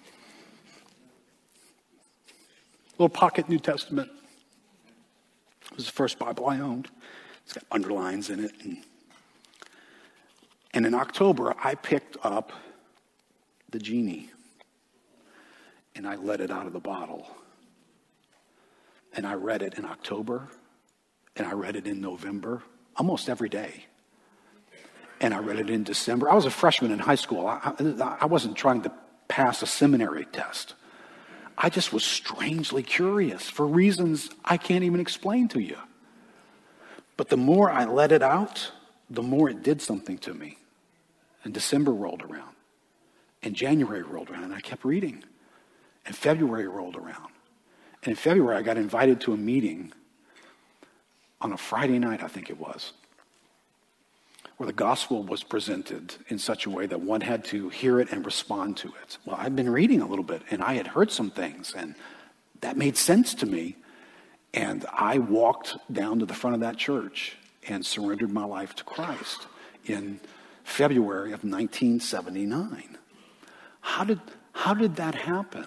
[SPEAKER 1] Little pocket New Testament. It was the first Bible I owned. It's got underlines in it. And, and in October, I picked up the genie. And I let it out of the bottle. And I read it in October. And I read it in November. Almost every day. And I read it in December. I was a freshman in high school. I, I, I wasn't trying to pass a seminary test. I just was strangely curious for reasons I can't even explain to you. But the more I let it out, the more it did something to me. And December rolled around. And January rolled around, and I kept reading. And February rolled around. And in February, I got invited to a meeting on a Friday night, I think it was, where the gospel was presented in such a way that one had to hear it and respond to it. Well, I'd been reading a little bit, and I had heard some things, and that made sense to me. And I walked down to the front of that church and surrendered my life to Christ in February of nineteen seventy-nine. How did, how did that happen?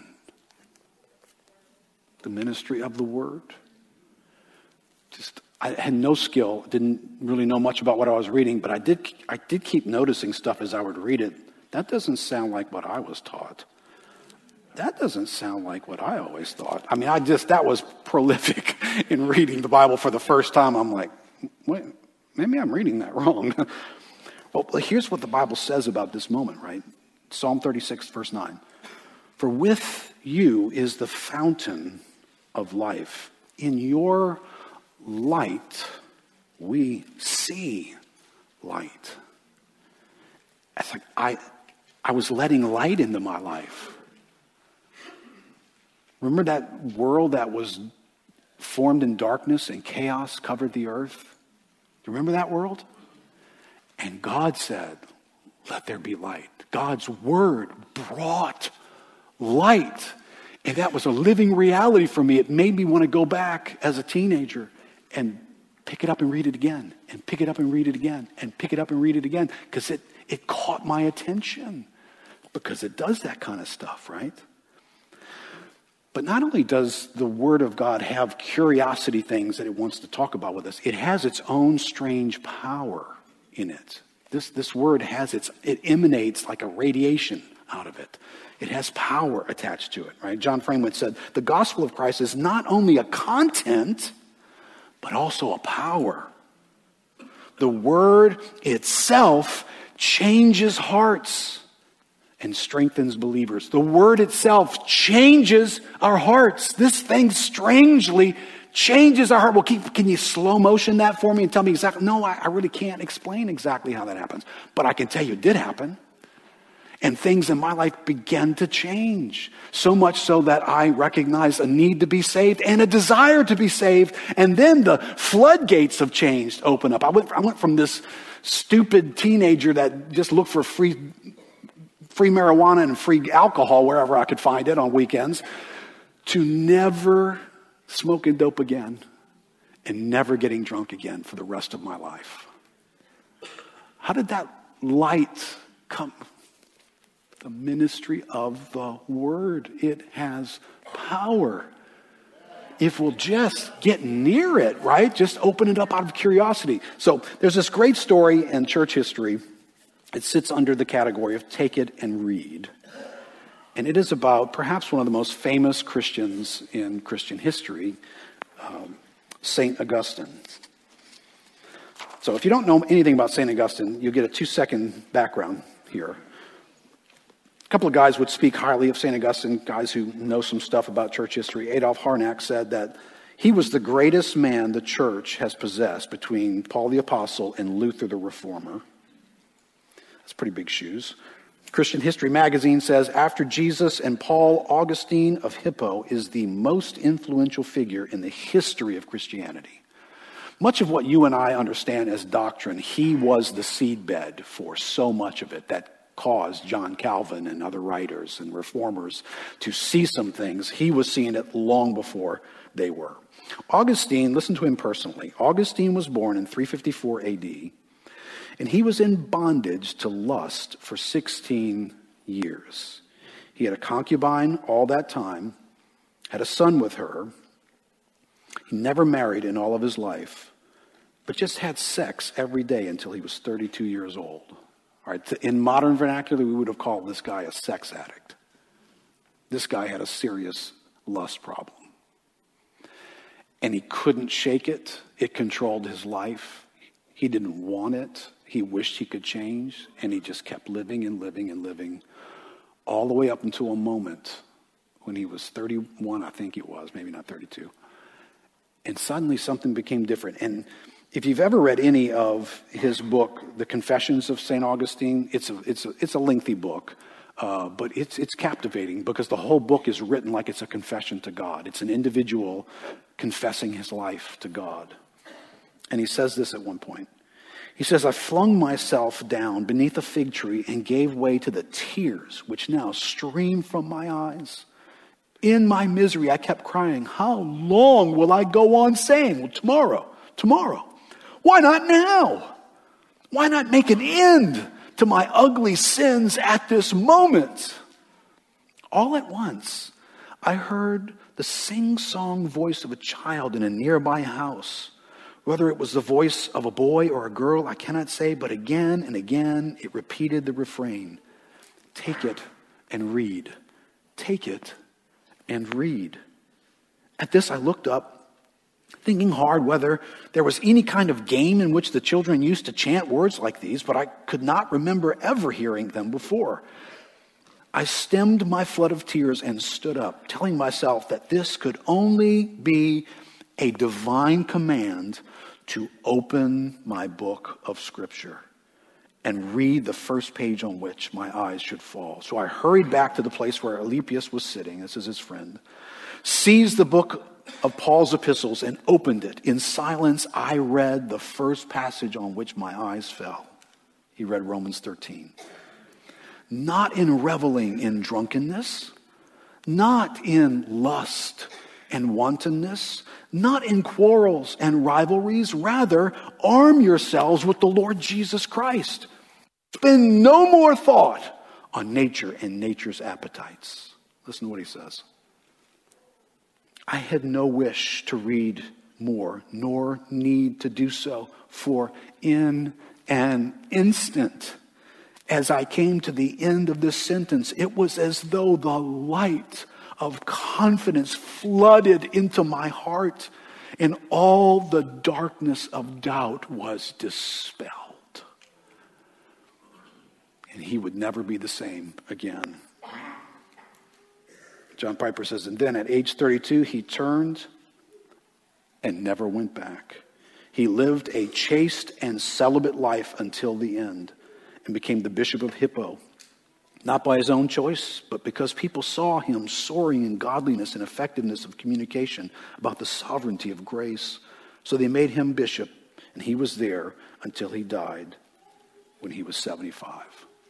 [SPEAKER 1] The ministry of the word. Just I had no skill, didn't really know much about what I was reading, but I did I did keep noticing stuff as I would read it. That doesn't sound like what I was taught. That doesn't sound like what I always thought. I mean, I just, that was prolific in reading the Bible for the first time. I'm like, wait, maybe I'm reading that wrong. Well, here's what the Bible says about this moment, right? Psalm thirty-six, verse nine. For with you is the fountain of life. In your light, we see light. It's like I, I was letting light into my life. Remember that world that was formed in darkness and chaos covered the earth? Do you remember that world? And God said, let there be light. God's word brought light. And that was a living reality for me. It made me want to go back as a teenager and pick it up and read it again, and pick it up and read it again, and pick it up and read it again, because it, it caught my attention, because it does that kind of stuff, right? But not only does the Word of God have curiosity things that it wants to talk about with us, it has its own strange power in it. This, this Word has its, it emanates like a radiation out of it. It has power attached to it, right? John Frame said, the gospel of Christ is not only a content, but also a power. The word itself changes hearts and strengthens believers. The word itself changes our hearts. This thing strangely changes our heart. Well, can, can you slow motion that for me and tell me exactly? No, I, I really can't explain exactly how that happens. But I can tell you it did happen. And things in my life began to change. So much so that I recognized a need to be saved and a desire to be saved. And then the floodgates of change open up. I went, I went from this stupid teenager that just looked for free, free marijuana and free alcohol wherever I could find it on weekends, to never smoking dope again and never getting drunk again for the rest of my life. How did that light come? The ministry of the word. It has power. If we'll just get near it, right? Just open it up out of curiosity. So there's this great story in church history. It sits under the category of take it and read. And it is about perhaps one of the most famous Christians in Christian history, um, Saint Augustine. So if you don't know anything about Saint Augustine, you'll get a two-second background here. A couple of guys would speak highly of Saint Augustine, guys who know some stuff about church history. Adolf Harnack said that he was the greatest man the church has possessed between Paul the Apostle and Luther the Reformer. That's pretty big shoes. Christian History magazine says, after Jesus and Paul, Augustine of Hippo is the most influential figure in the history of Christianity. Much of what you and I understand as doctrine, he was the seedbed for so much of it that caused John Calvin and other writers and reformers to see some things. He was seeing it long before they were. Augustine, listen to him personally. Augustine was born in three fifty-four A D, and he was in bondage to lust for sixteen years. He had a concubine all that time, had a son with her. He never married in all of his life, but just had sex every day until he was thirty-two years old. All right, in modern vernacular, we would have called this guy a sex addict. This guy had a serious lust problem. And he couldn't shake it. It controlled his life. He didn't want it. He wished he could change. And he just kept living and living and living all the way up until a moment when he was thirty-one, I think it was, maybe not thirty-two. And suddenly something became different. And if you've ever read any of his book, The Confessions of Saint Augustine, it's a, it's a, it's a lengthy book. Uh, but it's it's captivating because the whole book is written like it's a confession to God. It's an individual confessing his life to God. And he says this at one point. He says, I flung myself down beneath a fig tree and gave way to the tears which now stream from my eyes. In my misery, I kept crying, how long will I go on saying? Well, tomorrow, tomorrow. Why not now? Why not make an end to my ugly sins at this moment? All at once, I heard the sing-song voice of a child in a nearby house. Whether it was the voice of a boy or a girl, I cannot say, but again and again it repeated the refrain. Take it and read. Take it and read. At this, I looked up, thinking hard whether there was any kind of game in which the children used to chant words like these, but I could not remember ever hearing them before. I stemmed my flood of tears and stood up, telling myself that this could only be a divine command to open my book of Scripture and read the first page on which my eyes should fall. So I hurried back to the place where Alypius was sitting, this is his friend, seized the book of Paul's epistles and opened it. In silence, I read the first passage on which my eyes fell. He read Romans thirteen. Not in reveling in drunkenness, not in lust and wantonness, not in quarrels and rivalries. Rather, arm yourselves with the Lord Jesus Christ. Spend no more thought on nature and nature's appetites. Listen to what he says. I had no wish to read more, nor need to do so, for in an instant, as I came to the end of this sentence, it was as though the light of confidence flooded into my heart, and all the darkness of doubt was dispelled. And he would never be the same again. John Piper says, and then at age thirty-two, he turned and never went back. He lived a chaste and celibate life until the end and became the Bishop of Hippo. Not by his own choice, but because people saw him soaring in godliness and effectiveness of communication about the sovereignty of grace. So they made him bishop, and he was there until he died when he was seventy-five.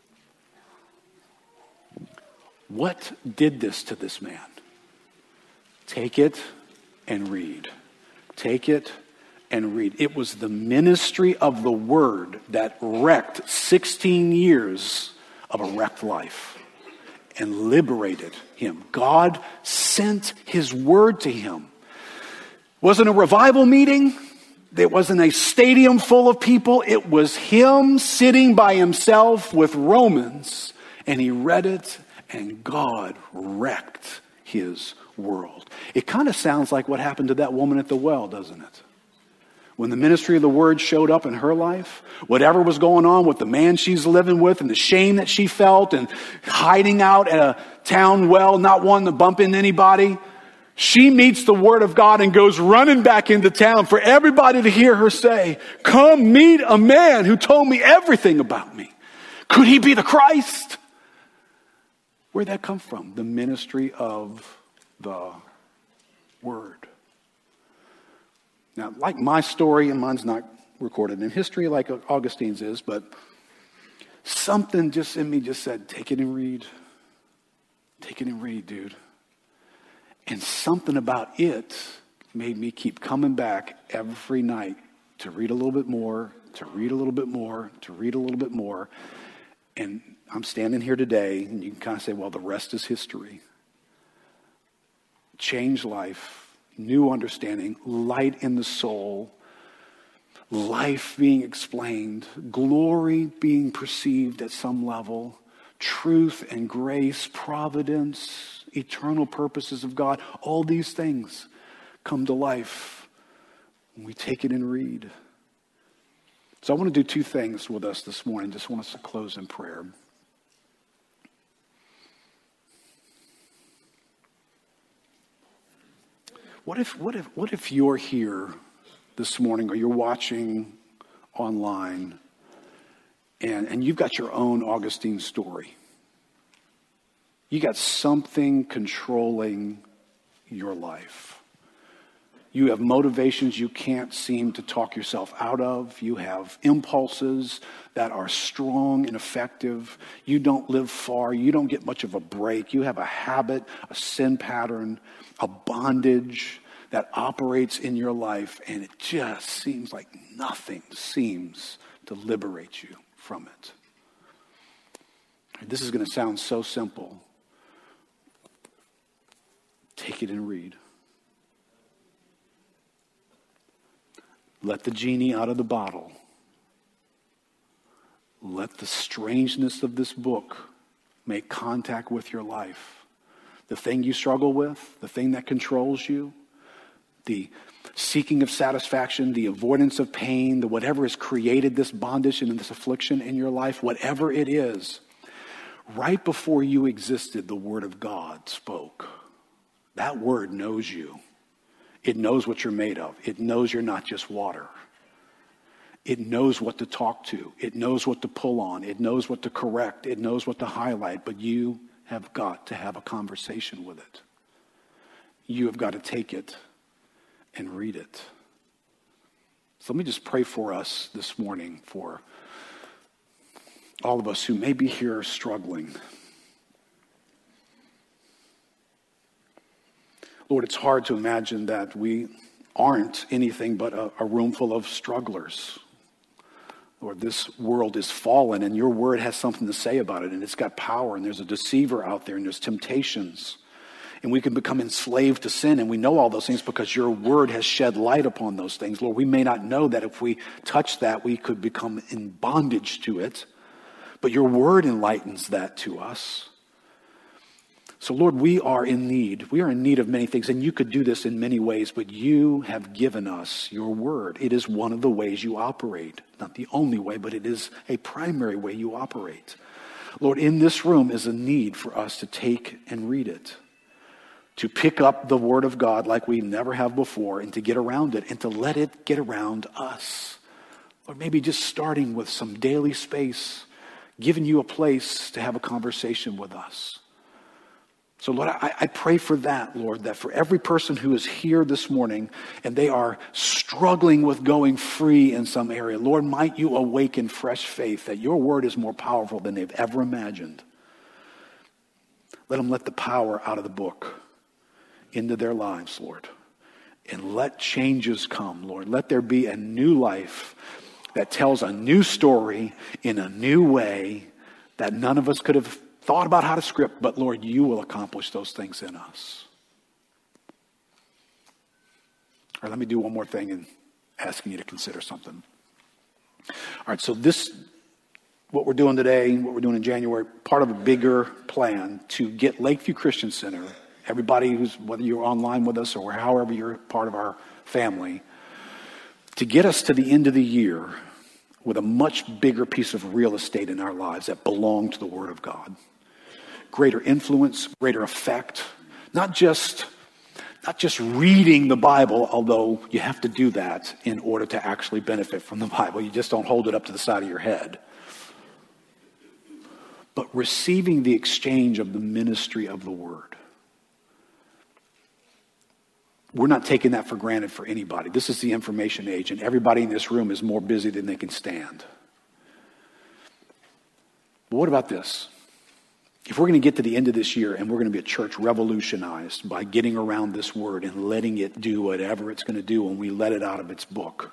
[SPEAKER 1] What did this to this man? Take it and read. Take it and read. It was the ministry of the word that wrecked sixteen years of a wrecked life and liberated him. God sent his word to him. It wasn't a revival meeting. It wasn't a stadium full of people. It was him sitting by himself with Romans, and he read it, and God wrecked his world. It kind of sounds like what happened to that woman at the well, doesn't it? When the ministry of the word showed up in her life, whatever was going on with the man she's living with and the shame that she felt and hiding out at a town well, not wanting to bump into anybody, she meets the word of God and goes running back into town for everybody to hear her say, come meet a man who told me everything about me. Could he be the Christ? Where'd that come from? The ministry of the word. Now, like my story, and mine's not recorded in history like Augustine's is, but something just in me just said, take it and read. Take it and read, dude. And something about it made me keep coming back every night to read a little bit more, to read a little bit more, to read a little bit more. And I'm standing here today, and you can kind of say, well, the rest is history. Changed life, new understanding, light in the soul, life being explained, glory being perceived at some level, truth and grace, providence, eternal purposes of God. All these things come to life when we take it and read. So I want to do two things with us this morning. Just want us to close in prayer. What if, what if, what if you're here this morning, or you're watching online, and, and you've got your own Augustine story? You got something controlling your life. You have motivations you can't seem to talk yourself out of. You have impulses that are strong and effective. You don't live far. You don't get much of a break. You have a habit, a sin pattern, a bondage that operates in your life, and it just seems like nothing seems to liberate you from it. This is going to sound so simple. Take it and read. Let the genie out of the bottle. Let the strangeness of this book make contact with your life. The thing you struggle with, the thing that controls you, the seeking of satisfaction, the avoidance of pain, the whatever has created this bondage and this affliction in your life, whatever it is, right before you existed, the Word of God spoke. That Word knows you. It knows what you're made of. It knows you're not just water. It knows what to talk to. It knows what to pull on. It knows what to correct. It knows what to highlight. But you have got to have a conversation with it. You have got to take it and read it. So let me just pray for us this morning, for all of us who may be here struggling. Lord, it's hard to imagine that we aren't anything but a, a room full of strugglers. Lord, this world is fallen, and your word has something to say about it, and it's got power, and there's a deceiver out there, and there's temptations. And we can become enslaved to sin, and we know all those things because your word has shed light upon those things. Lord, we may not know that if we touch that, we could become in bondage to it, but your word enlightens that to us. So, Lord, we are in need. We are in need of many things, and you could do this in many ways, but you have given us your word. It is one of the ways you operate. Not the only way, but it is a primary way you operate. Lord, in this room is a need for us to take and read it, to pick up the word of God like we never have before, and to get around it, and to let it get around us. Or maybe just starting with some daily space, giving you a place to have a conversation with us. So, Lord, I, I pray for that, Lord, that for every person who is here this morning and they are struggling with going free in some area, Lord, might you awaken fresh faith that your word is more powerful than they've ever imagined. Let them let the power out of the book into their lives, Lord. And let changes come, Lord. Let there be a new life that tells a new story in a new way that none of us could have thought about how to script, but Lord, you will accomplish those things in us. All right, let me do one more thing in asking you to consider something. All right, so this, what we're doing today, what we're doing in January, part of a bigger plan to get Lakeview Christian Center, everybody who's, whether you're online with us or however you're part of our family, to get us to the end of the year with a much bigger piece of real estate in our lives that belong to the Word of God. Greater influence, greater effect, not just, not just reading the Bible, although you have to do that in order to actually benefit from the Bible. You just don't hold it up to the side of your head. But receiving the exchange of the ministry of the Word. we're not taking that for granted for anybody. This is the information age, and everybody in this room is more busy than they can stand. But what about this? If we're going to get to the end of this year and we're going to be a church revolutionized by getting around this word and letting it do whatever it's going to do when we let it out of its book,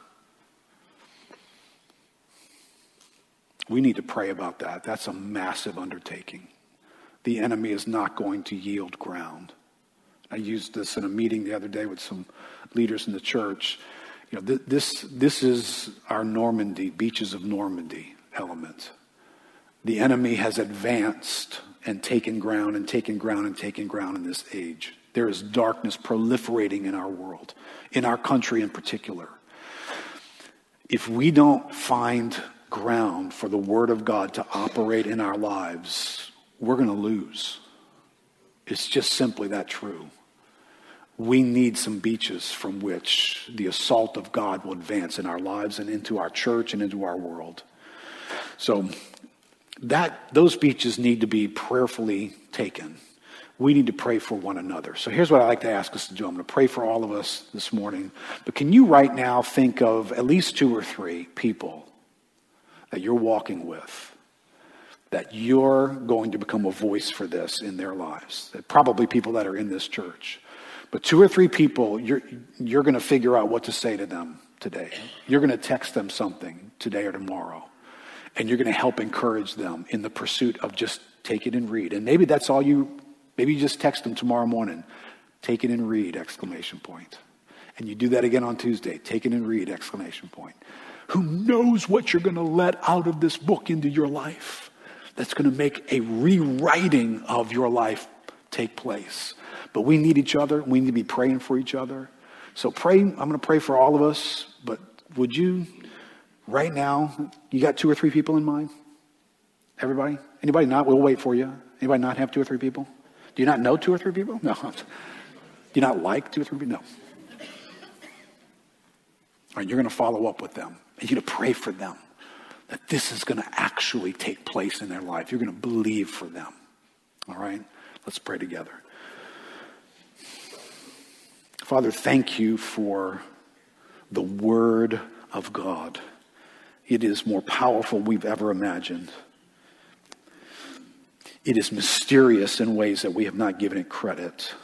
[SPEAKER 1] we need to pray about that. That's a massive undertaking. The enemy is not going to yield ground. I used this in a meeting the other day with some leaders in the church. You know, th- this this is our Normandy, Beaches of Normandy element. The enemy has advanced and taken ground and taken ground and taken ground in this age. There is darkness proliferating in our world, in our country in particular. If we don't find ground for the Word of God to operate in our lives, we're going to lose. It's just simply that true. We need some beaches from which the assault of God will advance in our lives and into our church and into our world. So that those beaches need to be prayerfully taken. We need to pray for one another. So here's what I'd like to ask us to do. I'm going to pray for all of us this morning. But can you right now think of at least two or three people that you're walking with, that you're going to become a voice for this in their lives? Probably people that are in this church. But two or three people, you're, you're going to figure out what to say to them today. You're going to text them something today or tomorrow. And you're going to help encourage them in the pursuit of just take it and read. And maybe that's all you, maybe you just text them tomorrow morning. Take it and read, exclamation point. And you do that again on Tuesday. Take it and read, exclamation point. Who knows what you're going to let out of this book into your life that's going to make a rewriting of your life take place. But we need each other. We need to be praying for each other. So pray. I'm going to pray for all of us. But would you, right now, you got two or three people in mind? Everybody? Anybody not? We'll wait for you. Anybody not have two or three people? Do you not know two or three people? No. Do you not like two or three people? No. All right, you're going to follow up with them. And you're going to pray for them. That this is going to actually take place in their life. You're going to believe for them. All right? Let's pray together. Father, thank you for the Word of God. It is more powerful than we've ever imagined. It is mysterious in ways that we have not given it credit.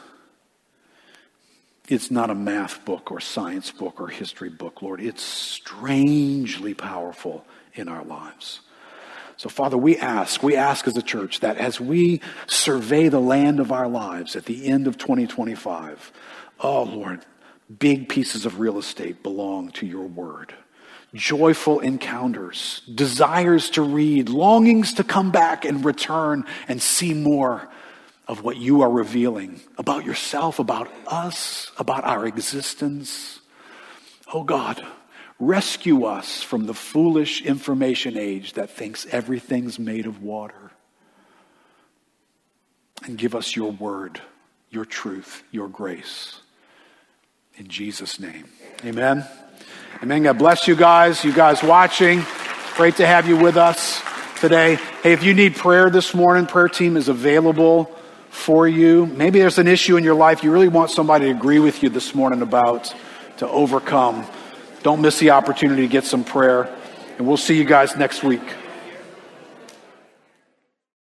[SPEAKER 1] It's not a math book or science book or history book, Lord. It's strangely powerful in our lives. So, Father, we ask, we ask as a church that as we survey the land of our lives at the end of twenty twenty-five, oh, Lord, big pieces of real estate belong to your word. Joyful encounters, desires to read, longings to come back and return and see more of what you are revealing about yourself, about us, about our existence. Oh God, rescue us from the foolish information age that thinks everything's made of water. And give us your word, your truth, your grace. In Jesus' name, amen. Amen. God bless you guys. You guys watching. Great to have you with us today. Hey, if you need prayer this morning, prayer team is available for you. Maybe there's an issue in your life you really want somebody to agree with you this morning about, to overcome. Don't miss the opportunity to get some prayer. And we'll see you guys next week.